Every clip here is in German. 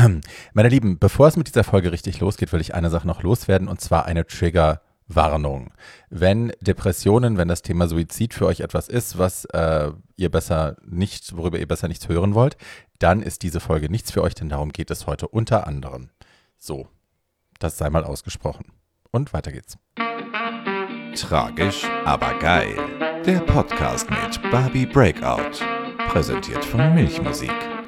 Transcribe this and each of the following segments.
Meine Lieben, bevor es mit dieser Folge richtig losgeht, will ich eine Sache noch loswerden, und zwar eine Triggerwarnung. Wenn Depressionen, wenn das Thema Suizid für euch etwas ist, worüber ihr besser nichts hören wollt, dann ist diese Folge nichts für euch, denn darum geht es heute unter anderem. So, das sei mal ausgesprochen. Und weiter geht's. Tragisch, aber geil. Der Podcast mit Barbie Breakout. Präsentiert von Milchmusik.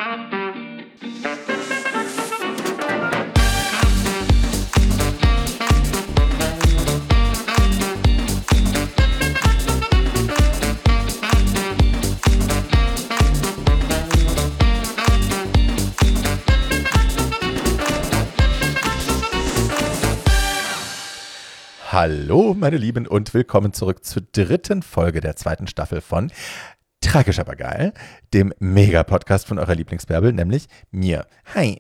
Hallo, meine Lieben, und willkommen zurück zur dritten Folge der zweiten Staffel von Tragisch, aber geil, dem Mega-Podcast von eurer Lieblingsbärbel, nämlich mir. Hi.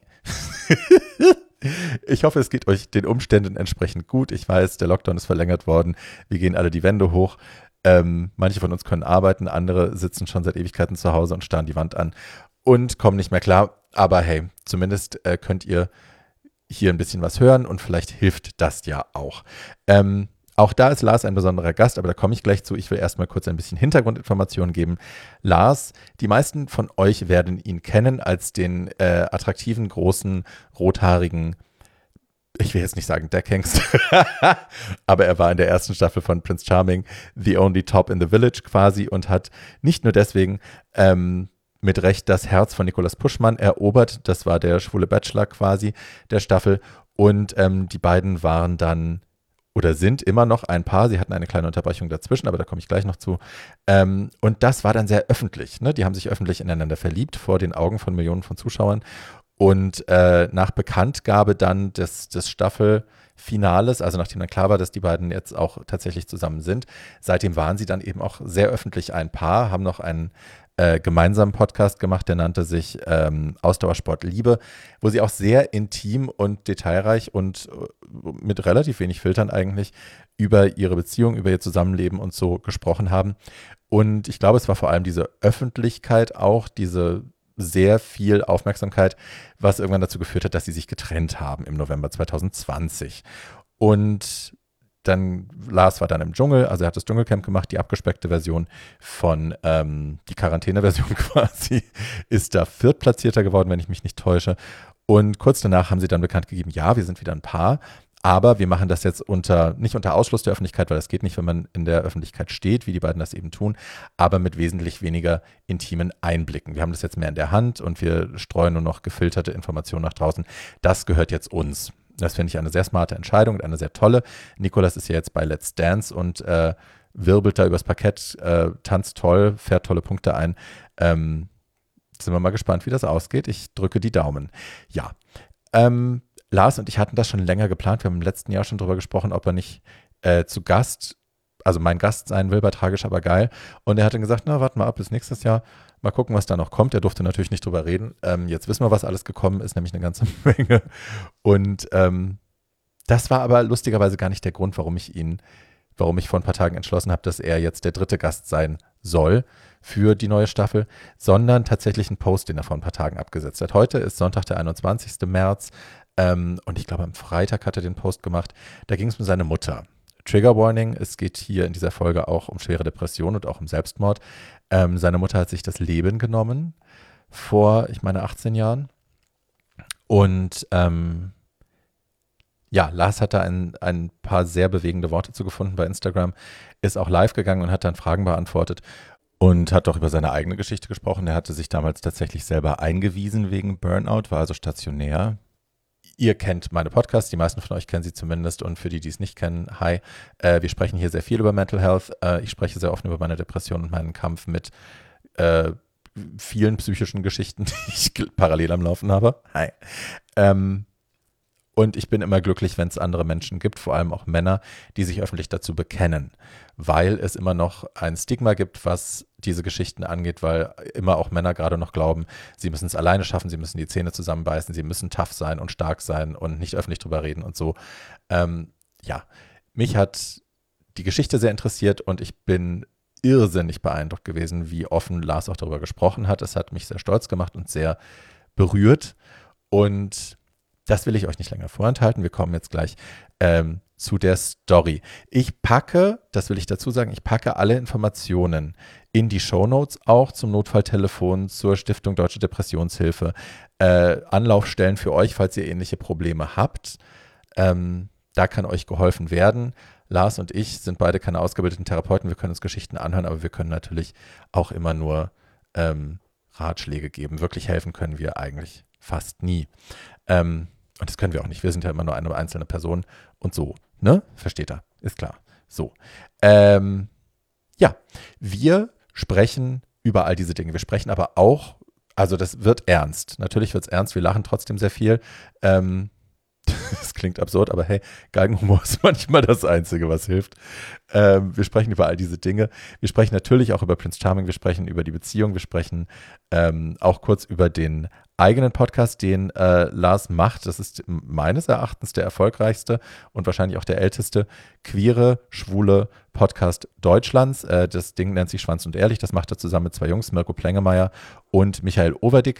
Ich hoffe, es geht euch den Umständen entsprechend gut. Ich weiß, der Lockdown ist verlängert worden. Wir gehen alle die Wände hoch. Manche von uns können arbeiten, andere sitzen schon seit Ewigkeiten zu Hause und starren die Wand an und kommen nicht mehr klar. Aber hey, zumindest könnt ihr hier ein bisschen was hören und vielleicht hilft das ja auch. Auch da ist Lars ein besonderer Gast, aber da komme ich gleich zu. Ich will erstmal kurz ein bisschen Hintergrundinformationen geben. Lars, die meisten von euch werden ihn kennen als den attraktiven, großen, rothaarigen, ich will jetzt nicht sagen Deckhengst, aber er war in der ersten Staffel von Prince Charming the only top in the village quasi und hat nicht nur deswegen mit Recht das Herz von Nicolas Puschmann erobert. Das war der schwule Bachelor quasi der Staffel. Und die beiden waren dann oder sind immer noch ein Paar. Sie hatten eine kleine Unterbrechung dazwischen, aber da komme ich gleich noch zu. Und das war dann sehr öffentlich. Ne? Die haben sich öffentlich ineinander verliebt vor den Augen von Millionen von Zuschauern. Und nach Bekanntgabe dann des Staffelfinales, also nachdem dann klar war, dass die beiden jetzt auch tatsächlich zusammen sind, seitdem waren sie dann eben auch sehr öffentlich ein Paar, haben noch einen gemeinsamen Podcast gemacht, der nannte sich Ausdauersport Liebe, wo sie auch sehr intim und detailreich und mit relativ wenig Filtern eigentlich über ihre Beziehung, über ihr Zusammenleben und so gesprochen haben. Und ich glaube, es war vor allem diese Öffentlichkeit auch, diese sehr viel Aufmerksamkeit, was irgendwann dazu geführt hat, dass sie sich getrennt haben im November 2020. Und dann, Lars war dann im Dschungel, also er hat das Dschungelcamp gemacht, die abgespeckte Version von, die Quarantäne-Version quasi, ist da Viertplatzierter geworden, wenn ich mich nicht täusche. Und kurz danach haben sie dann bekannt gegeben, ja, wir sind wieder ein Paar, aber wir machen das jetzt nicht unter Ausschluss der Öffentlichkeit, weil das geht nicht, wenn man in der Öffentlichkeit steht, wie die beiden das eben tun, aber mit wesentlich weniger intimen Einblicken. Wir haben das jetzt mehr in der Hand und wir streuen nur noch gefilterte Informationen nach draußen. Das gehört jetzt uns. Das finde ich eine sehr smarte Entscheidung und eine sehr tolle. Nicolas ist ja jetzt bei Let's Dance und wirbelt da übers Parkett, tanzt toll, fährt tolle Punkte ein. Sind wir mal gespannt, wie das ausgeht. Ich drücke die Daumen. Ja, Lars und ich hatten das schon länger geplant. Wir haben im letzten Jahr schon drüber gesprochen, ob er nicht zu Gast, also mein Gast sein will bei Tragisch, aber geil. Und er hat dann gesagt, na, warten wir ab bis nächstes Jahr. Mal gucken, was da noch kommt. Er durfte natürlich nicht drüber reden. Jetzt wissen wir, was alles gekommen ist, nämlich eine ganze Menge. Und das war aber lustigerweise gar nicht der Grund, warum ich vor ein paar Tagen entschlossen habe, dass er jetzt der dritte Gast sein soll für die neue Staffel, sondern tatsächlich ein Post, den er vor ein paar Tagen abgesetzt hat. Heute ist Sonntag, der 21. März. Und ich glaube, am Freitag hat er den Post gemacht. Da ging es um seine Mutter. Trigger Warning, es geht hier in dieser Folge auch um schwere Depressionen und auch um Selbstmord. Seine Mutter hat sich das Leben genommen vor, ich meine, 18 Jahren. Und ja, Lars hat da ein paar sehr bewegende Worte zu gefunden bei Instagram, ist auch live gegangen und hat dann Fragen beantwortet und hat auch über seine eigene Geschichte gesprochen. Er hatte sich damals tatsächlich selber eingewiesen wegen Burnout, war also stationär. Ihr kennt meine Podcasts, die meisten von euch kennen sie zumindest, und für die, die es nicht kennen, hi, wir sprechen hier sehr viel über Mental Health. Ich spreche sehr offen über meine Depression und meinen Kampf mit vielen psychischen Geschichten, die ich parallel am Laufen habe. Hi. Und ich bin immer glücklich, wenn es andere Menschen gibt, vor allem auch Männer, die sich öffentlich dazu bekennen, weil es immer noch ein Stigma gibt, was diese Geschichten angeht, weil immer auch Männer gerade noch glauben, sie müssen es alleine schaffen, sie müssen die Zähne zusammenbeißen, sie müssen tough sein und stark sein und nicht öffentlich drüber reden und so. Ja, mich hat die Geschichte sehr interessiert und ich bin irrsinnig beeindruckt gewesen, wie offen Lars auch darüber gesprochen hat. Es hat mich sehr stolz gemacht und sehr berührt. Und das will ich euch nicht länger vorenthalten. Wir kommen jetzt gleich zu der Story. Ich packe, das will ich dazu sagen, ich packe alle Informationen in die Shownotes, auch zum Notfalltelefon, zur Stiftung Deutsche Depressionshilfe, Anlaufstellen für euch, falls ihr ähnliche Probleme habt. Da kann euch geholfen werden. Lars und ich sind beide keine ausgebildeten Therapeuten, wir können uns Geschichten anhören, aber wir können natürlich auch immer nur Ratschläge geben. Wirklich helfen können wir eigentlich fast nie. Und das können wir auch nicht. Wir sind ja immer nur eine einzelne Person und so. Ne? Versteht ihr? Ist klar. So. Ja, wir sprechen über all diese Dinge. Wir sprechen aber auch, also das wird ernst. Natürlich wird es ernst. Wir lachen trotzdem sehr viel. Das klingt absurd, aber hey, Galgenhumor ist manchmal das Einzige, was hilft. Wir sprechen über all diese Dinge. Wir sprechen natürlich auch über Prince Charming, wir sprechen über die Beziehung, wir sprechen auch kurz über den eigenen Podcast, den Lars macht. Das ist meines Erachtens der erfolgreichste und wahrscheinlich auch der älteste queere, schwule Podcast Deutschlands. Das Ding nennt sich Schwanz und Ehrlich. Das macht er zusammen mit zwei Jungs, Mirko Plengemeier und Michael Overdick.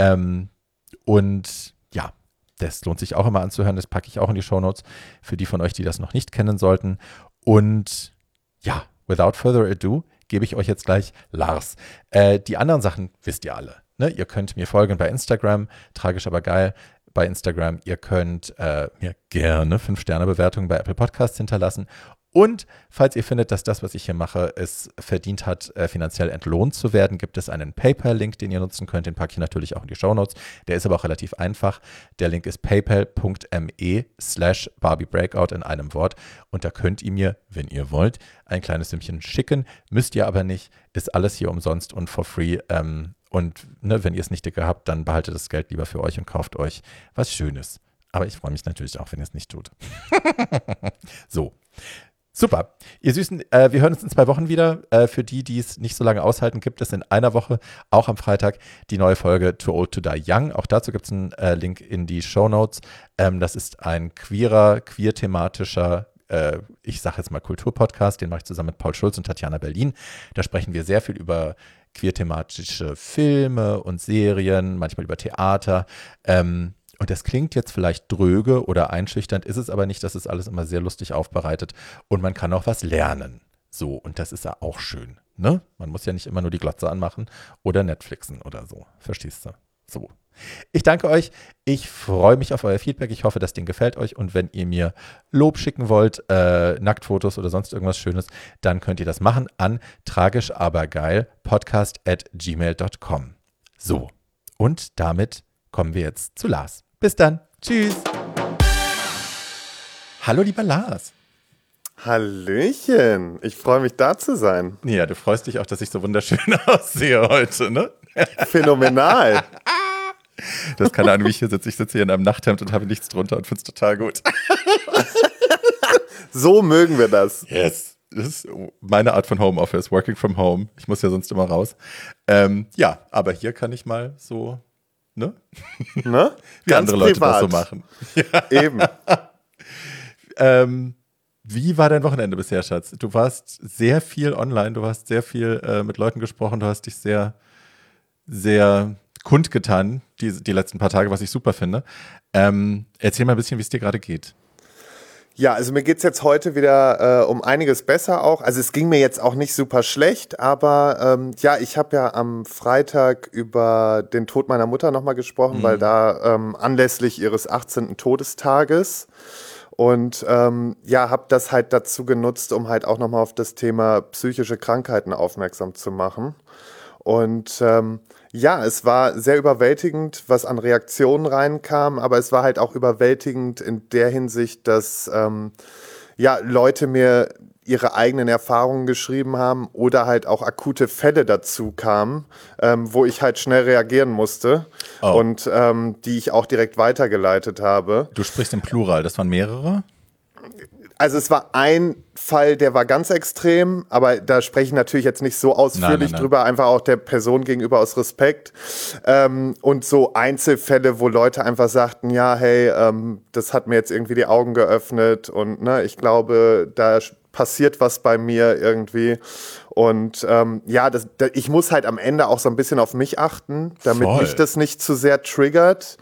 Und ja, das lohnt sich auch immer anzuhören, das packe ich auch in die Shownotes für die von euch, die das noch nicht kennen sollten. Und ja, without further ado, gebe ich euch jetzt gleich Lars. Die anderen Sachen wisst ihr alle. Ne? Ihr könnt mir folgen bei Instagram, tragisch aber geil bei Instagram. Ihr könnt mir gerne 5-Sterne-Bewertungen bei Apple Podcasts hinterlassen. Und falls ihr findet, dass das, was ich hier mache, es verdient hat, finanziell entlohnt zu werden, gibt es einen PayPal-Link, den ihr nutzen könnt. Den packe ich natürlich auch in die Shownotes. Der ist aber auch relativ einfach. Der Link ist paypal.me/BarbieBreakout in einem Wort. Und da könnt ihr mir, wenn ihr wollt, ein kleines Sümmchen schicken. Müsst ihr aber nicht. Ist alles hier umsonst und for free. Und ne, wenn ihr es nicht dicke habt, dann behaltet das Geld lieber für euch und kauft euch was Schönes. Aber ich freue mich natürlich auch, wenn ihr es nicht tut. So. Super. Ihr Süßen, wir hören uns in 2 Wochen wieder. Für die, die es nicht so lange aushalten, gibt es in einer Woche, auch am Freitag, die neue Folge Too Old to Die Young. Auch dazu gibt es einen Link in die Shownotes. Das ist ein queer-thematischer, ich sage jetzt mal Kulturpodcast, den mache ich zusammen mit Paul Schulz und Tatjana Berlin. Da sprechen wir sehr viel über queer-thematische Filme und Serien, manchmal über Theater. Und das klingt jetzt vielleicht dröge oder einschüchternd, ist es aber nicht. Das ist alles immer sehr lustig aufbereitet und man kann auch was lernen. So, und das ist ja auch schön, ne? Man muss ja nicht immer nur die Glotze anmachen oder Netflixen oder so. Verstehst du? So. Ich danke euch. Ich freue mich auf euer Feedback. Ich hoffe, das Ding gefällt euch. Und wenn ihr mir Lob schicken wollt, Nacktfotos oder sonst irgendwas Schönes, dann könnt ihr das machen an tragischabergeil podcast@gmail.com. So, und damit kommen wir jetzt zu Lars. Bis dann. Tschüss. Hallo, lieber Lars. Hallöchen. Ich freue mich, da zu sein. Ja, du freust dich auch, dass ich so wunderschön aussehe heute, ne? Phänomenal. Das keine Ahnung, wie ich hier sitze. Ich sitze hier in einem Nachthemd und habe nichts drunter und finde es total gut. So mögen wir das. Yes. Das ist meine Art von Homeoffice, Working from Home. Ich muss ja sonst immer raus. Ja, aber hier kann ich mal so, ne? Ne? Wie Ganz andere privat. Leute das so machen. Eben. Wie war dein Wochenende bisher, Schatz? Du warst sehr viel online, du hast sehr viel mit Leuten gesprochen, du hast dich sehr, sehr kundgetan, die letzten paar Tage, was ich super finde. Erzähl mal ein bisschen, wie es dir gerade geht. Ja, also mir geht's jetzt heute wieder um einiges besser auch. Also es ging mir jetzt auch nicht super schlecht, aber ja, ich habe ja am Freitag über den Tod meiner Mutter nochmal gesprochen, weil da anlässlich ihres 18. Todestages und ja, habe das halt dazu genutzt, um halt auch nochmal auf das Thema psychische Krankheiten aufmerksam zu machen. Und ja, es war sehr überwältigend, was an Reaktionen reinkam, aber es war halt auch überwältigend in der Hinsicht, dass ja, Leute mir ihre eigenen Erfahrungen geschrieben haben oder halt auch akute Fälle dazu kamen, wo ich halt schnell reagieren musste und die ich auch direkt weitergeleitet habe. Du sprichst im Plural, das waren mehrere? Also es war ein Fall, der war ganz extrem, aber da spreche ich natürlich jetzt nicht so ausführlich drüber, einfach auch der Person gegenüber aus Respekt. Und so Einzelfälle, wo Leute einfach sagten, ja, hey, das hat mir jetzt irgendwie die Augen geöffnet und ne, ich glaube, da passiert was bei mir irgendwie. Und ja, ich muss halt am Ende auch so ein bisschen auf mich achten, damit mich das nicht zu sehr triggert.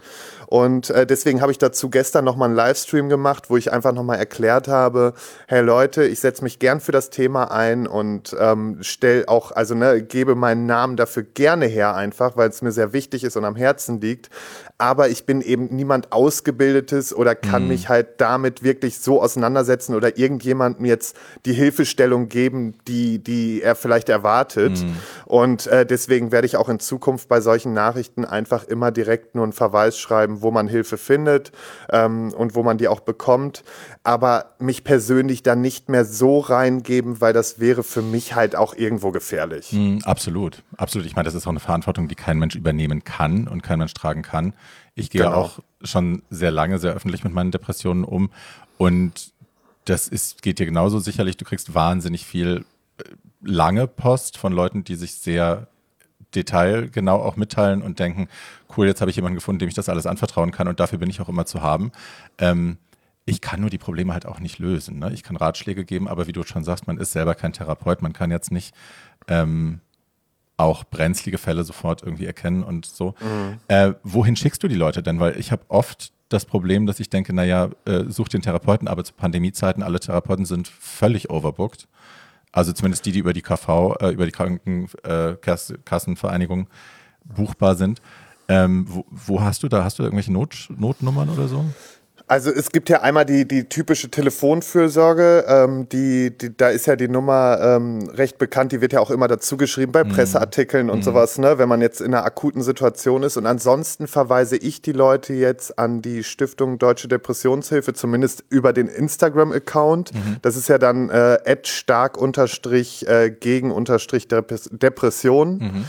Und deswegen habe ich dazu gestern nochmal einen Livestream gemacht, wo ich einfach nochmal erklärt habe, hey Leute, ich setze mich gern für das Thema ein und gebe meinen Namen dafür gerne her einfach, weil es mir sehr wichtig ist und am Herzen liegt. Aber ich bin eben niemand Ausgebildetes oder kann mich halt damit wirklich so auseinandersetzen oder irgendjemandem jetzt die Hilfestellung geben, die er vielleicht erwartet. Und deswegen werde ich auch in Zukunft bei solchen Nachrichten einfach immer direkt nur einen Verweis schreiben, wo man Hilfe findet und wo man die auch bekommt. Aber mich persönlich da nicht mehr so reingeben, weil das wäre für mich halt auch irgendwo gefährlich. Absolut, absolut. Ich meine, das ist auch eine Verantwortung, die kein Mensch übernehmen kann und kein Mensch tragen kann. Ich gehe auch schon sehr lange, sehr öffentlich mit meinen Depressionen um und geht dir genauso sicherlich. Du kriegst wahnsinnig viel lange Post von Leuten, die sich sehr detailgenau auch mitteilen und denken, cool, jetzt habe ich jemanden gefunden, dem ich das alles anvertrauen kann und dafür bin ich auch immer zu haben. Ich kann nur die Probleme halt auch nicht lösen. Ne? Ich kann Ratschläge geben, aber wie du schon sagst, man ist selber kein Therapeut, man kann jetzt nicht auch brenzlige Fälle sofort irgendwie erkennen und so. Wohin schickst du die Leute denn? Weil ich habe oft das Problem, dass ich denke, such den Therapeuten, aber zu Pandemiezeiten, alle Therapeuten sind völlig overbooked. Also zumindest die über die KV, über die Krankenkassenvereinigung buchbar sind. Wo hast du da? Hast du da irgendwelche Notnummern oder so? Also es gibt ja einmal die typische Telefonfürsorge, da ist ja die Nummer recht bekannt, die wird ja auch immer dazu geschrieben bei Presseartikeln und sowas, ne, wenn man jetzt in einer akuten Situation ist. Und ansonsten verweise ich die Leute jetzt an die Stiftung Deutsche Depressionshilfe, zumindest über den Instagram-Account. Das ist ja dann @stark_gegen_Depression.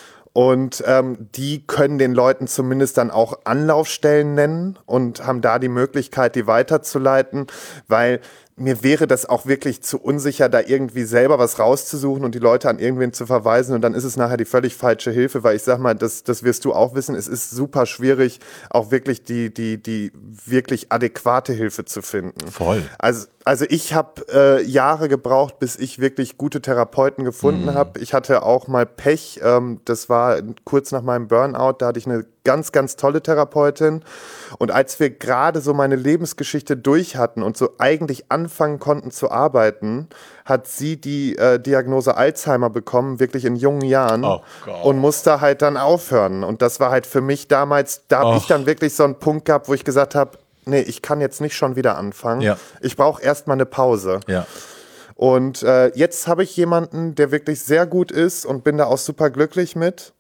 Und die können den Leuten zumindest dann auch Anlaufstellen nennen und haben da die Möglichkeit, die weiterzuleiten, weil mir wäre das auch wirklich zu unsicher, da irgendwie selber was rauszusuchen und die Leute an irgendwen zu verweisen und dann ist es nachher die völlig falsche Hilfe, weil ich sag mal, das wirst du auch wissen, es ist super schwierig, auch wirklich die wirklich adäquate Hilfe zu finden. Voll. Also ich habe Jahre gebraucht, bis ich wirklich gute Therapeuten gefunden habe. Ich hatte auch mal Pech, das war kurz nach meinem Burnout, da hatte ich eine ganz, ganz tolle Therapeutin. Und als wir gerade so meine Lebensgeschichte durch hatten und so eigentlich anfangen konnten zu arbeiten, hat sie die Diagnose Alzheimer bekommen, wirklich in jungen Jahren. Oh Gott. Und musste halt dann aufhören. Und das war halt für mich damals, da habe ich dann wirklich so einen Punkt gehabt, wo ich gesagt habe, nee, ich kann jetzt nicht schon wieder anfangen. Ja. Ich brauche erstmal eine Pause. Ja. Und jetzt habe ich jemanden, der wirklich sehr gut ist und bin da auch super glücklich mit.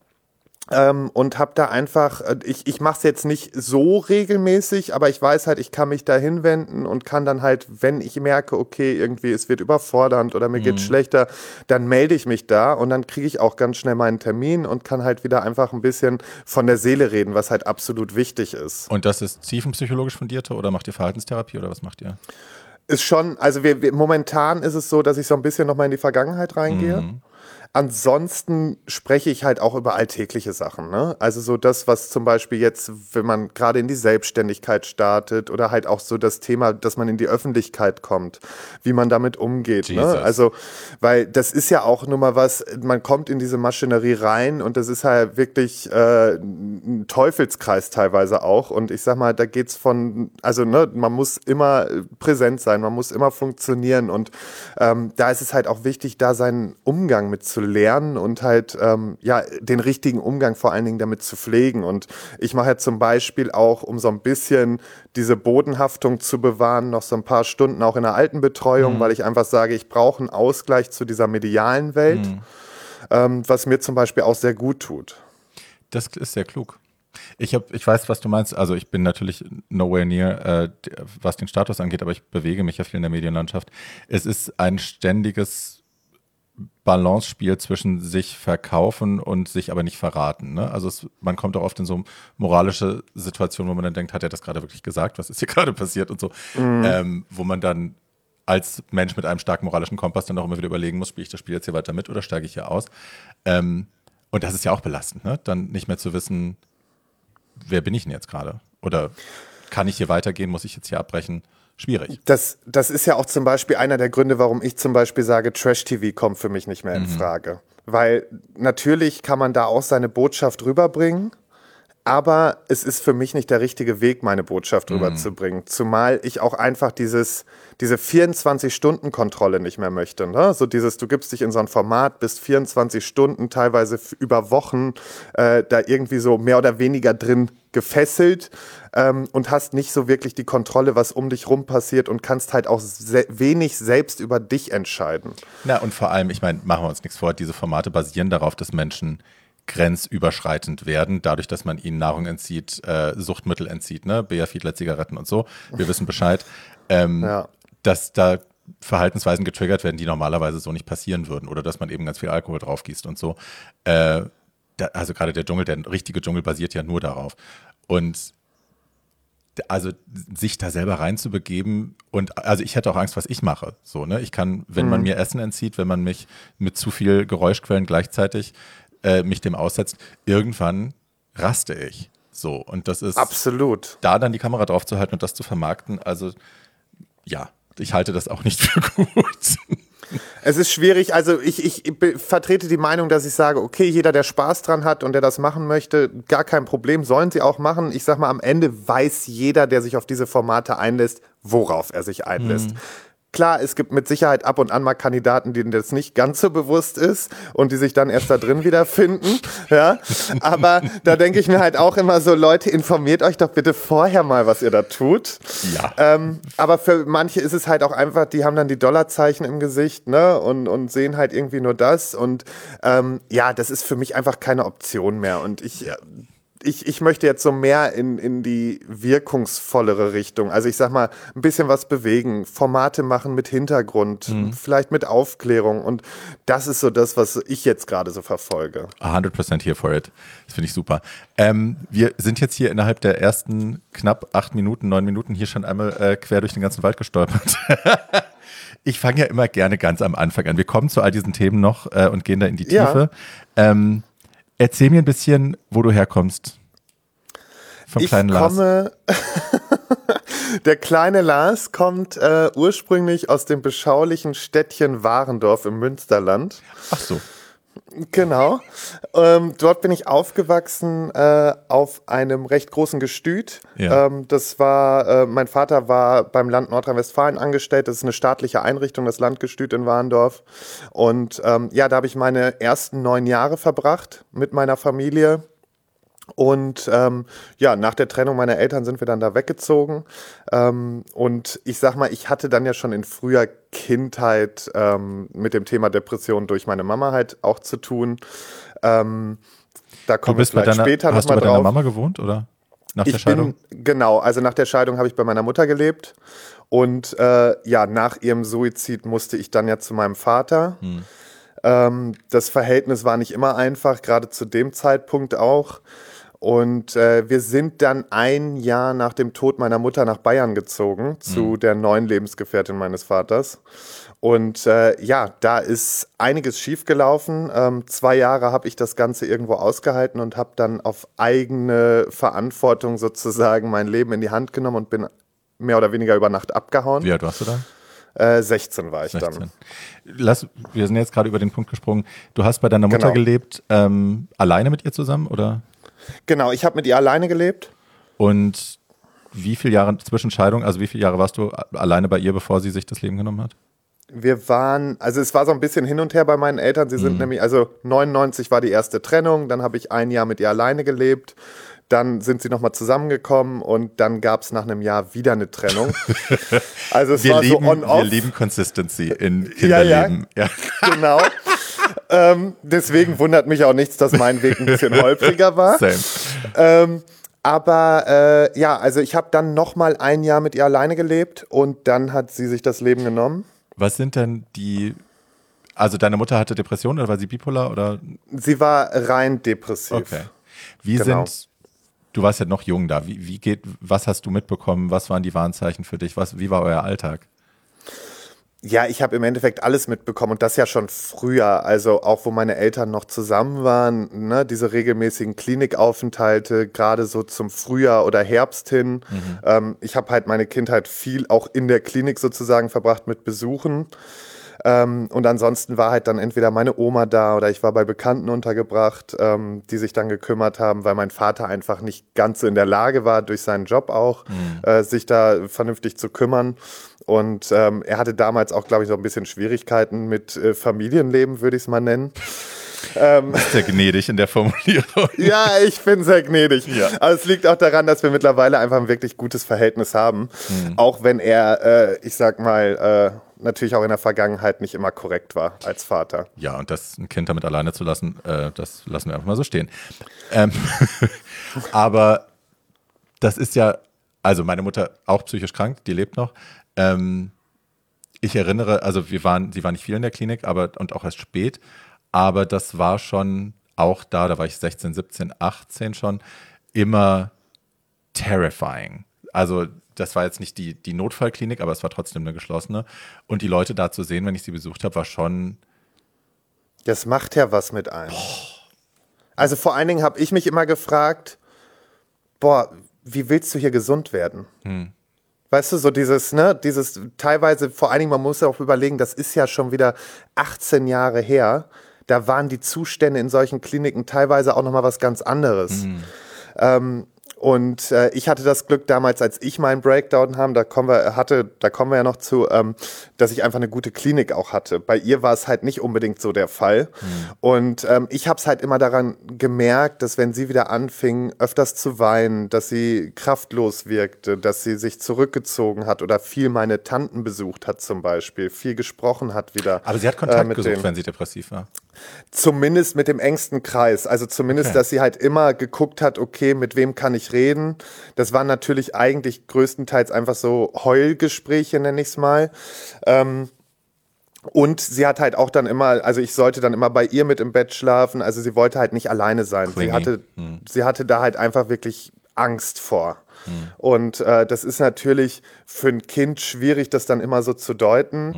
Und habe da einfach, ich mache es jetzt nicht so regelmäßig, aber ich weiß halt, ich kann mich da hinwenden und kann dann halt, wenn ich merke, okay, irgendwie es wird überfordernd oder mir geht's schlechter, dann melde ich mich da und dann kriege ich auch ganz schnell meinen Termin und kann halt wieder einfach ein bisschen von der Seele reden, was halt absolut wichtig ist. Und das ist tiefenpsychologisch fundierte oder macht ihr Verhaltenstherapie oder was macht ihr? Ist schon, also momentan ist es so, dass ich so ein bisschen nochmal in die Vergangenheit reingehe. Ansonsten spreche ich halt auch über alltägliche Sachen, ne? Also so das, was zum Beispiel jetzt, wenn man gerade in die Selbstständigkeit startet oder halt auch so das Thema, dass man in die Öffentlichkeit kommt, wie man damit umgeht, ne? Also, weil das ist ja auch nur mal was, man kommt in diese Maschinerie rein und das ist halt wirklich ein Teufelskreis teilweise auch und ich sag mal, da geht's also ne, man muss immer präsent sein, man muss immer funktionieren und da ist es halt auch wichtig, da seinen Umgang mit zu lernen und halt den richtigen Umgang vor allen Dingen damit zu pflegen. Und ich mache ja zum Beispiel auch, um so ein bisschen diese Bodenhaftung zu bewahren, noch so ein paar Stunden auch in der Altenbetreuung, weil ich einfach sage, ich brauche einen Ausgleich zu dieser medialen Welt, was mir zum Beispiel auch sehr gut tut. Das ist sehr klug. Ich weiß, was du meinst. Also ich bin natürlich nowhere near, was den Status angeht, aber ich bewege mich ja viel in der Medienlandschaft. Es ist ein ständiges Balance-Spiel zwischen sich verkaufen und sich aber nicht verraten. Ne? Also man kommt auch oft in so moralische Situationen, wo man dann denkt, hat er das gerade wirklich gesagt? Was ist hier gerade passiert und so? Wo man dann als Mensch mit einem starken moralischen Kompass dann auch immer wieder überlegen muss, spiele ich das Spiel jetzt hier weiter mit oder steige ich hier aus? Und das ist ja auch belastend, ne? Dann nicht mehr zu wissen, wer bin ich denn jetzt gerade? Oder kann ich hier weitergehen? Muss ich jetzt hier abbrechen? Schwierig. Das ist ja auch zum Beispiel einer der Gründe, warum ich zum Beispiel sage, Trash-TV kommt für mich nicht mehr in Frage. Weil natürlich kann man da auch seine Botschaft rüberbringen, Aber es ist für mich nicht der richtige Weg, meine Botschaft rüberzubringen. Zumal ich auch einfach diese 24-Stunden-Kontrolle nicht mehr möchte. Ne? So du gibst dich in so ein Format, bist 24 Stunden, teilweise über Wochen, da irgendwie so mehr oder weniger drin gefesselt und hast nicht so wirklich die Kontrolle, was um dich rum passiert und kannst halt auch wenig selbst über dich entscheiden. Na, und vor allem, ich meine, machen wir uns nichts vor, diese Formate basieren darauf, dass Menschen grenzüberschreitend werden, dadurch, dass man ihnen Nahrung entzieht, Suchtmittel entzieht, ne? Beafiedler, Zigaretten und so. Wir wissen Bescheid, dass da Verhaltensweisen getriggert werden, die normalerweise so nicht passieren würden oder dass man eben ganz viel Alkohol draufgießt und so. Also gerade der richtige Dschungel basiert ja nur darauf. Und also sich da selber reinzubegeben und also ich hätte auch Angst, was ich mache. So, ne? Ich kann, wenn man mir Essen entzieht, wenn man mich mit zu viel Geräuschquellen gleichzeitig mich dem aussetzt, irgendwann raste ich. So, und das ist absolut. Da dann die Kamera drauf zu halten und das zu vermarkten, also ja, ich halte das auch nicht für gut. Es ist schwierig, also ich vertrete die Meinung, dass ich sage, okay, jeder, der Spaß dran hat und der das machen möchte, gar kein Problem, sollen sie auch machen. Ich sag mal, am Ende weiß jeder, der sich auf diese Formate einlässt, worauf er sich einlässt. Klar, es gibt mit Sicherheit ab und an mal Kandidaten, denen das nicht ganz so bewusst ist und die sich dann erst da drin wiederfinden. Ja? Aber da denke ich mir halt auch immer so, Leute, informiert euch doch bitte vorher mal, was ihr da tut. Ja. Aber für manche ist es halt auch einfach, die haben dann die Dollarzeichen im Gesicht, ne, und sehen halt irgendwie nur das. Und ja, das ist für mich einfach keine Option mehr. Und ich möchte jetzt so mehr in die wirkungsvollere Richtung. Also ich sag mal, ein bisschen was bewegen, Formate machen mit Hintergrund, vielleicht mit Aufklärung. Und das ist so das, was ich jetzt gerade so verfolge. 100% here for it. Das finde ich super. Wir sind jetzt hier innerhalb der ersten knapp 9 Minuten hier schon einmal quer durch den ganzen Wald gestolpert. Ich fange ja immer gerne ganz am Anfang an. Wir kommen zu all diesen Themen noch und gehen da in die Tiefe. Ja. Erzähl mir ein bisschen, wo du herkommst. Vom kleinen Lars. Der kleine Lars kommt ursprünglich aus dem beschaulichen Städtchen Warendorf im Münsterland. Ach so. Genau. Dort bin ich aufgewachsen auf einem recht großen Gestüt. Ja. Das war, mein Vater war beim Land Nordrhein-Westfalen angestellt. Das ist eine staatliche Einrichtung, das Landgestüt in Warendorf. Und ja, da habe ich meine ersten 9 Jahre verbracht mit meiner Familie. Und ja, nach der Trennung meiner Eltern sind wir dann da weggezogen. Und ich sag mal, ich hatte dann ja schon in früher Kindheit mit dem Thema Depression durch meine Mama halt auch zu tun. Da kommen wir vielleicht später nochmal drauf. Hast du bei deiner Mama gewohnt oder nach der Scheidung? Genau, also nach der Scheidung habe ich bei meiner Mutter gelebt. Und ja, nach ihrem Suizid musste ich dann ja zu meinem Vater. Das Verhältnis war nicht immer einfach, gerade zu dem Zeitpunkt auch. Und wir sind dann 1 Jahr nach dem Tod meiner Mutter nach Bayern gezogen, zu der neuen Lebensgefährtin meines Vaters. Und ja, da ist einiges schiefgelaufen. 2 Jahre habe ich das Ganze irgendwo ausgehalten und habe dann auf eigene Verantwortung sozusagen mein Leben in die Hand genommen und bin mehr oder weniger über Nacht abgehauen. Wie alt warst du da? 16 war ich 16. Dann. Wir sind jetzt gerade über den Punkt gesprungen. Du hast bei deiner Mutter gelebt, alleine mit ihr zusammen, oder? Genau, ich habe mit ihr alleine gelebt. Und wie viele Jahre zwischen Scheidung, also wie viele Jahre warst du alleine bei ihr, bevor sie sich das Leben genommen hat? Wir waren, also es war so ein bisschen hin und her bei meinen Eltern. Sie sind nämlich, also 99 war die erste Trennung, dann habe ich 1 Jahr mit ihr alleine gelebt. Dann sind sie nochmal zusammengekommen und dann gab es nach einem Jahr wieder eine Trennung. Also es war so on-off. Wir lieben Consistency in Kinderleben. Ja. Genau. Deswegen wundert mich auch nichts, dass mein Weg ein bisschen holpriger war. Same. Aber ja, also ich habe dann nochmal 1 Jahr mit ihr alleine gelebt und dann hat sie sich das Leben genommen. Was sind denn also deine Mutter hatte Depressionen oder war sie bipolar? Oder? Sie war rein depressiv. Okay. Du warst ja noch jung da. Was hast du mitbekommen? Was waren die Warnzeichen für dich? Wie war euer Alltag? Ja, ich habe im Endeffekt alles mitbekommen und das ja schon früher, also auch wo meine Eltern noch zusammen waren, ne, diese regelmäßigen Klinikaufenthalte, gerade so zum Frühjahr oder Herbst hin. Ich habe halt meine Kindheit viel auch in der Klinik sozusagen verbracht mit Besuchen. Und ansonsten war halt dann entweder meine Oma da oder ich war bei Bekannten untergebracht, die sich dann gekümmert haben, weil mein Vater einfach nicht ganz so in der Lage war, durch seinen Job auch, sich da vernünftig zu kümmern. Und er hatte damals auch, glaube ich, so ein bisschen Schwierigkeiten mit Familienleben, würde ich es mal nennen. Sehr gnädig in der Formulierung. Ja, ich bin sehr gnädig. Ja. Aber es liegt auch daran, dass wir mittlerweile einfach ein wirklich gutes Verhältnis haben. Auch wenn er, ich sag mal, natürlich auch in der Vergangenheit nicht immer korrekt war als Vater. Ja, und das ein Kind damit alleine zu lassen, das lassen wir einfach mal so stehen. Aber das ist ja, also meine Mutter auch psychisch krank, die lebt noch. Ich erinnere, also sie war nicht viel in der Klinik, und auch erst spät, aber das war schon auch da war ich 16, 17, 18 schon, immer terrifying. Also das war jetzt nicht die Notfallklinik, aber es war trotzdem eine geschlossene. Und die Leute da zu sehen, wenn ich sie besucht habe, war schon... Das macht ja was mit einem. Also vor allen Dingen habe ich mich immer gefragt, wie willst du hier gesund werden? Weißt du, so dieses teilweise, vor allen Dingen, man muss ja auch überlegen, das ist ja schon wieder 18 Jahre her. Da waren die Zustände in solchen Kliniken teilweise auch nochmal was ganz anderes. Und ich hatte das Glück damals, als ich meinen Breakdown da kommen wir ja noch zu, dass ich einfach eine gute Klinik auch hatte. Bei ihr war es halt nicht unbedingt so der Fall. Und ich habe es halt immer daran gemerkt, dass wenn sie wieder anfing, öfters zu weinen, dass sie kraftlos wirkte, dass sie sich zurückgezogen hat oder viel meine Tanten besucht hat zum Beispiel, viel gesprochen hat wieder. Aber sie hat Kontakt gesucht, wenn sie depressiv war. Zumindest mit dem engsten Kreis. Also zumindest, dass sie halt immer geguckt hat, okay, mit wem kann ich reden. Das waren natürlich eigentlich größtenteils einfach so Heulgespräche, nenne ich es mal. Und sie hat halt auch dann immer, also ich sollte dann immer bei ihr mit im Bett schlafen. Also sie wollte halt nicht alleine sein. Sie hatte da halt einfach wirklich Angst vor. Und das ist natürlich für ein Kind schwierig, das dann immer so zu deuten.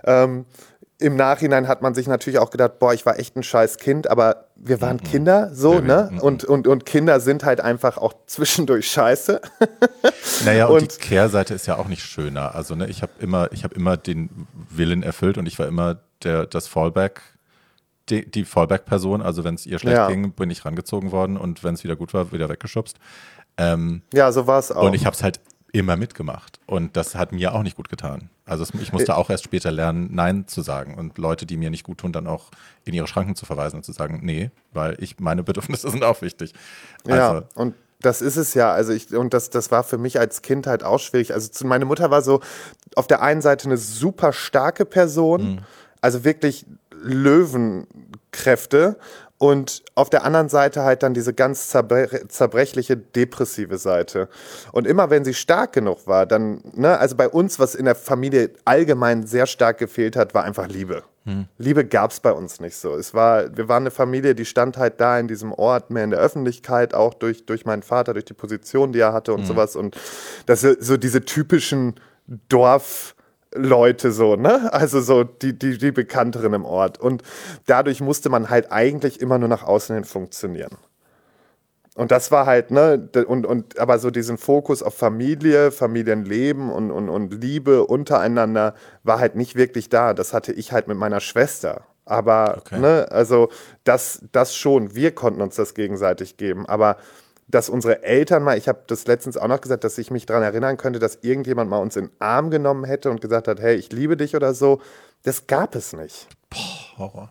Im Nachhinein hat man sich natürlich auch gedacht, ich war echt ein scheiß Kind, aber wir waren Kinder, so, ne? Und Kinder sind halt einfach auch zwischendurch scheiße. Naja, und die Kehrseite ist ja auch nicht schöner. Also, ne, ich habe immer den Willen erfüllt und ich war immer das Fallback, die Fallback-Person. Also, wenn es ihr schlecht ging, bin ich rangezogen worden und wenn es wieder gut war, wieder weggeschubst. Ja, so war es auch. Und ich habe es halt immer mitgemacht. Und das hat mir auch nicht gut getan. Also ich musste auch erst später lernen, Nein zu sagen und Leute, die mir nicht gut tun, dann auch in ihre Schranken zu verweisen und zu sagen, nee, weil meine Bedürfnisse sind auch wichtig. Also, ja, und das ist es ja. Also das war für mich als Kind halt auch schwierig. Also meine Mutter war so auf der einen Seite eine super starke Person, also wirklich Löwenkräfte. Und auf der anderen Seite halt dann diese ganz zerbrechliche, depressive Seite. Und immer wenn sie stark genug war, dann, also bei uns, was in der Familie allgemein sehr stark gefehlt hat, war einfach Liebe. Liebe gab es bei uns nicht so. Wir waren eine Familie, die stand halt da in diesem Ort, mehr in der Öffentlichkeit, auch durch meinen Vater, durch die Position, die er hatte und sowas. Und das sind so diese typischen Dorfleute so, ne? Also so die Bekannteren im Ort. Und dadurch musste man halt eigentlich immer nur nach außen hin funktionieren. Und das war halt, aber so diesen Fokus auf Familie, Familienleben und Liebe untereinander war halt nicht wirklich da. Das hatte ich halt mit meiner Schwester. Aber, also das schon, wir konnten uns das gegenseitig geben. Aber dass unsere Eltern mal, ich habe das letztens auch noch gesagt, dass ich mich daran erinnern könnte, dass irgendjemand mal uns in den Arm genommen hätte und gesagt hat, hey, ich liebe dich oder so, das gab es nicht. Horror.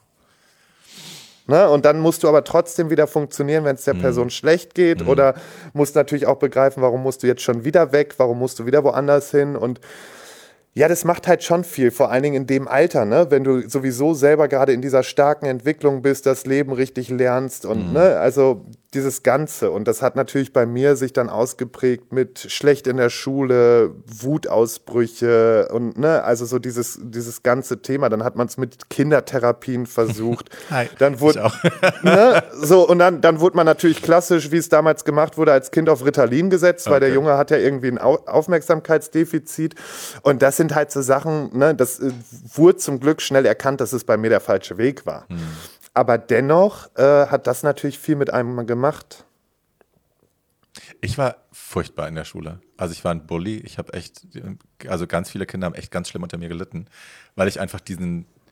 Und dann musst du aber trotzdem wieder funktionieren, wenn es der Person schlecht geht oder musst natürlich auch begreifen, warum musst du jetzt schon wieder weg, warum musst du wieder woanders hin und ja, das macht halt schon viel, vor allen Dingen in dem Alter, ne? Wenn du sowieso selber gerade in dieser starken Entwicklung bist, das Leben richtig lernst und also dieses Ganze. Und das hat natürlich bei mir sich dann ausgeprägt mit schlecht in der Schule, Wutausbrüche und also so dieses ganze Thema. Dann hat man es mit Kindertherapien versucht. Hi, dann wurde, so und dann wurde man natürlich klassisch, wie es damals gemacht wurde, als Kind auf Ritalin gesetzt, weil der Junge hat ja irgendwie ein Aufmerksamkeitsdefizit. Und das sind halt so Sachen, das wurde zum Glück schnell erkannt, dass es bei mir der falsche Weg war. Aber dennoch hat das natürlich viel mit einem gemacht. Ich war furchtbar in der Schule. Also ich war ein Bully. Also ganz viele Kinder haben echt ganz schlimm unter mir gelitten, weil ich einfach diesen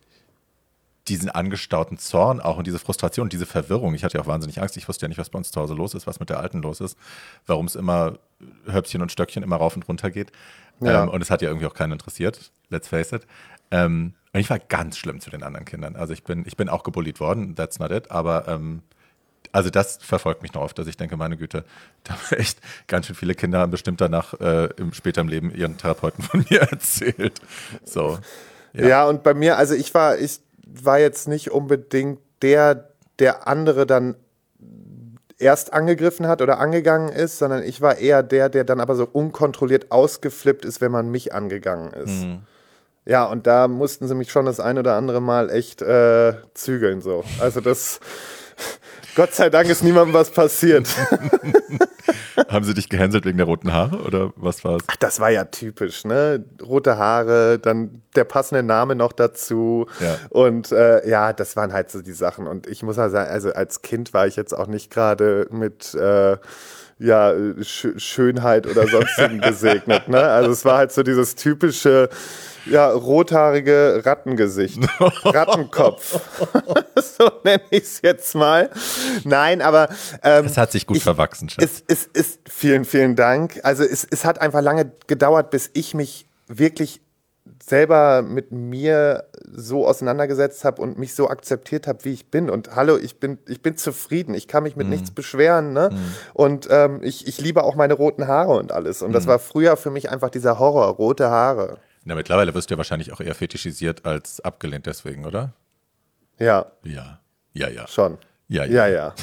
diesen angestauten Zorn auch und diese Frustration, diese Verwirrung. Ich hatte ja auch wahnsinnig Angst. Ich wusste ja nicht, was bei uns zu Hause los ist, was mit der Alten los ist, warum es immer Höpfchen und Stöckchen immer rauf und runter geht. Ja. Und es hat ja irgendwie auch keinen interessiert, let's face it. Und ich war ganz schlimm zu den anderen Kindern. Also ich bin auch gebullied worden, that's not it, aber also das verfolgt mich noch oft, dass ich denke, meine Güte, da haben echt ganz schön viele Kinder haben bestimmt danach später im Leben ihren Therapeuten von mir erzählt. So. Ja, und bei mir, also ich war jetzt nicht unbedingt der andere dann erst angegriffen hat oder angegangen ist, sondern ich war eher der dann aber so unkontrolliert ausgeflippt ist, wenn man mich angegangen ist. Mhm. Ja, und da mussten sie mich schon das ein oder andere Mal echt zügeln so. Also das, Gott sei Dank ist niemandem was passiert. Haben sie dich gehänselt wegen der roten Haare oder was war es? Ach, das war ja typisch, ne? Rote Haare, dann der passende Name noch dazu. Ja. Und ja, das waren halt so die Sachen. Und ich muss ja sagen, also als Kind war ich jetzt auch nicht gerade mit Schönheit oder sonstigen gesegnet, ne? Also es war halt so dieses typische, rothaarige Rattengesicht. Rattenkopf. So nenne ich es jetzt mal. Nein, aber Es hat sich gut verwachsen, Schatz. es ist, vielen, vielen Dank. Also es hat einfach lange gedauert, bis ich mich wirklich selber mit mir so auseinandergesetzt habe und mich so akzeptiert habe, wie ich bin. Und hallo, ich bin zufrieden. Ich kann mich mit nichts beschweren. Ne? Und ich liebe auch meine roten Haare und alles. Und das war früher für mich einfach dieser Horror, rote Haare. Na, mittlerweile wirst du ja wahrscheinlich auch eher fetischisiert als abgelehnt deswegen, oder? Ja, Ja. schon. Ja.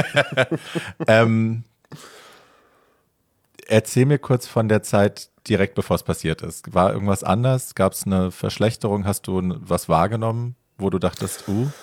Erzähl mir kurz von der Zeit direkt bevor es passiert ist. War irgendwas anders? Gab es eine Verschlechterung? Hast du was wahrgenommen, wo du dachtest,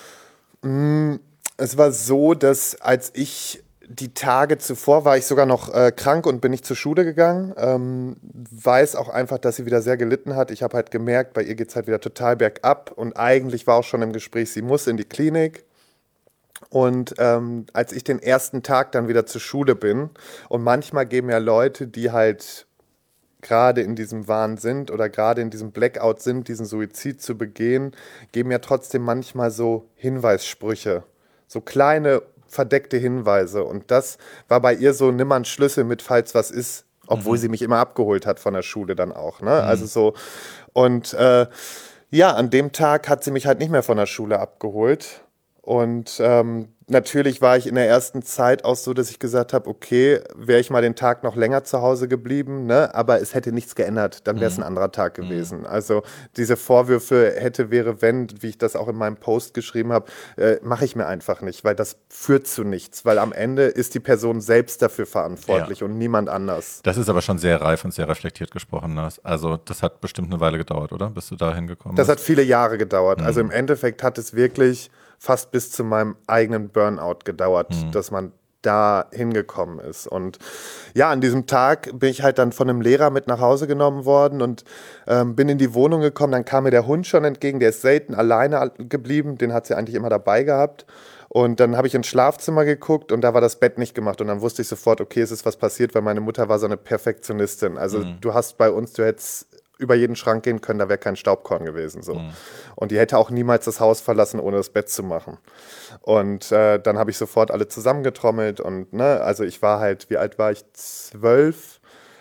Es war so, dass als ich die Tage zuvor war ich sogar noch krank und bin nicht zur Schule gegangen. Weiß auch einfach, dass sie wieder sehr gelitten hat. Ich habe halt gemerkt, bei ihr geht es halt wieder total bergab. Und eigentlich war auch schon im Gespräch, sie muss in die Klinik. Und als ich den ersten Tag dann wieder zur Schule bin, und manchmal geben ja Leute, die halt gerade in diesem Wahn sind oder gerade in diesem Blackout sind, diesen Suizid zu begehen, geben ja trotzdem manchmal so Hinweissprüche, so kleine verdeckte Hinweise. Und das war bei ihr so, nimm mal einen Schlüssel mit, falls was ist, obwohl sie mich immer abgeholt hat von der Schule dann auch. Ne? Also so, und an dem Tag hat sie mich halt nicht mehr von der Schule abgeholt. Und natürlich war ich in der ersten Zeit auch so, dass ich gesagt habe, okay, wäre ich mal den Tag noch länger zu Hause geblieben, ne? Aber es hätte nichts geändert, dann wäre es ein anderer Tag gewesen. Also diese Vorwürfe hätte, wäre, wenn, wie ich das auch in meinem Post geschrieben habe, mache ich mir einfach nicht, weil das führt zu nichts, weil am Ende ist die Person selbst dafür verantwortlich und niemand anders. Das ist aber schon sehr reif und sehr reflektiert gesprochen. Also das hat bestimmt eine Weile gedauert, oder? Bis du da hingekommen bist? Das hat viele Jahre gedauert. Also im Endeffekt hat es wirklich fast bis zu meinem eigenen Burnout gedauert, dass man da hingekommen ist. Und ja, an diesem Tag bin ich halt dann von einem Lehrer mit nach Hause genommen worden und bin in die Wohnung gekommen. Dann kam mir der Hund schon entgegen, der ist selten alleine geblieben, den hat sie eigentlich immer dabei gehabt. Und dann habe ich ins Schlafzimmer geguckt und da war das Bett nicht gemacht. Und dann wusste ich sofort, okay, es ist was passiert, weil meine Mutter war so eine Perfektionistin. Also du hast bei uns, du hättest über jeden Schrank gehen können, da wäre kein Staubkorn gewesen. So. Und die hätte auch niemals das Haus verlassen, ohne das Bett zu machen. Und dann habe ich sofort alle zusammengetrommelt und also ich war halt, wie alt war ich? 12.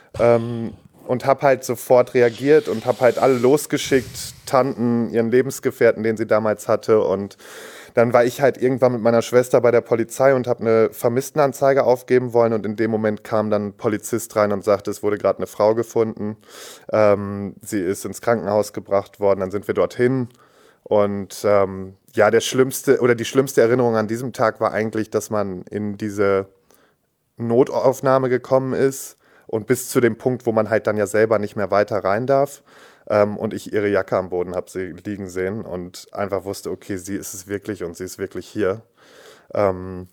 Und habe halt sofort reagiert und habe halt alle losgeschickt, Tanten, ihren Lebensgefährten, den sie damals hatte. Und dann war ich halt irgendwann mit meiner Schwester bei der Polizei und habe eine Vermisstenanzeige aufgeben wollen. Und in dem Moment kam dann ein Polizist rein und sagte, es wurde gerade eine Frau gefunden. Sie ist ins Krankenhaus gebracht worden. Dann sind wir dorthin. Und die schlimmste Erinnerung an diesem Tag war eigentlich, dass man in diese Notaufnahme gekommen ist und bis zu dem Punkt, wo man halt dann ja selber nicht mehr weiter rein darf. Und ich ihre Jacke am Boden habe sie liegen sehen und einfach wusste, okay, sie ist es wirklich und sie ist wirklich hier. Dann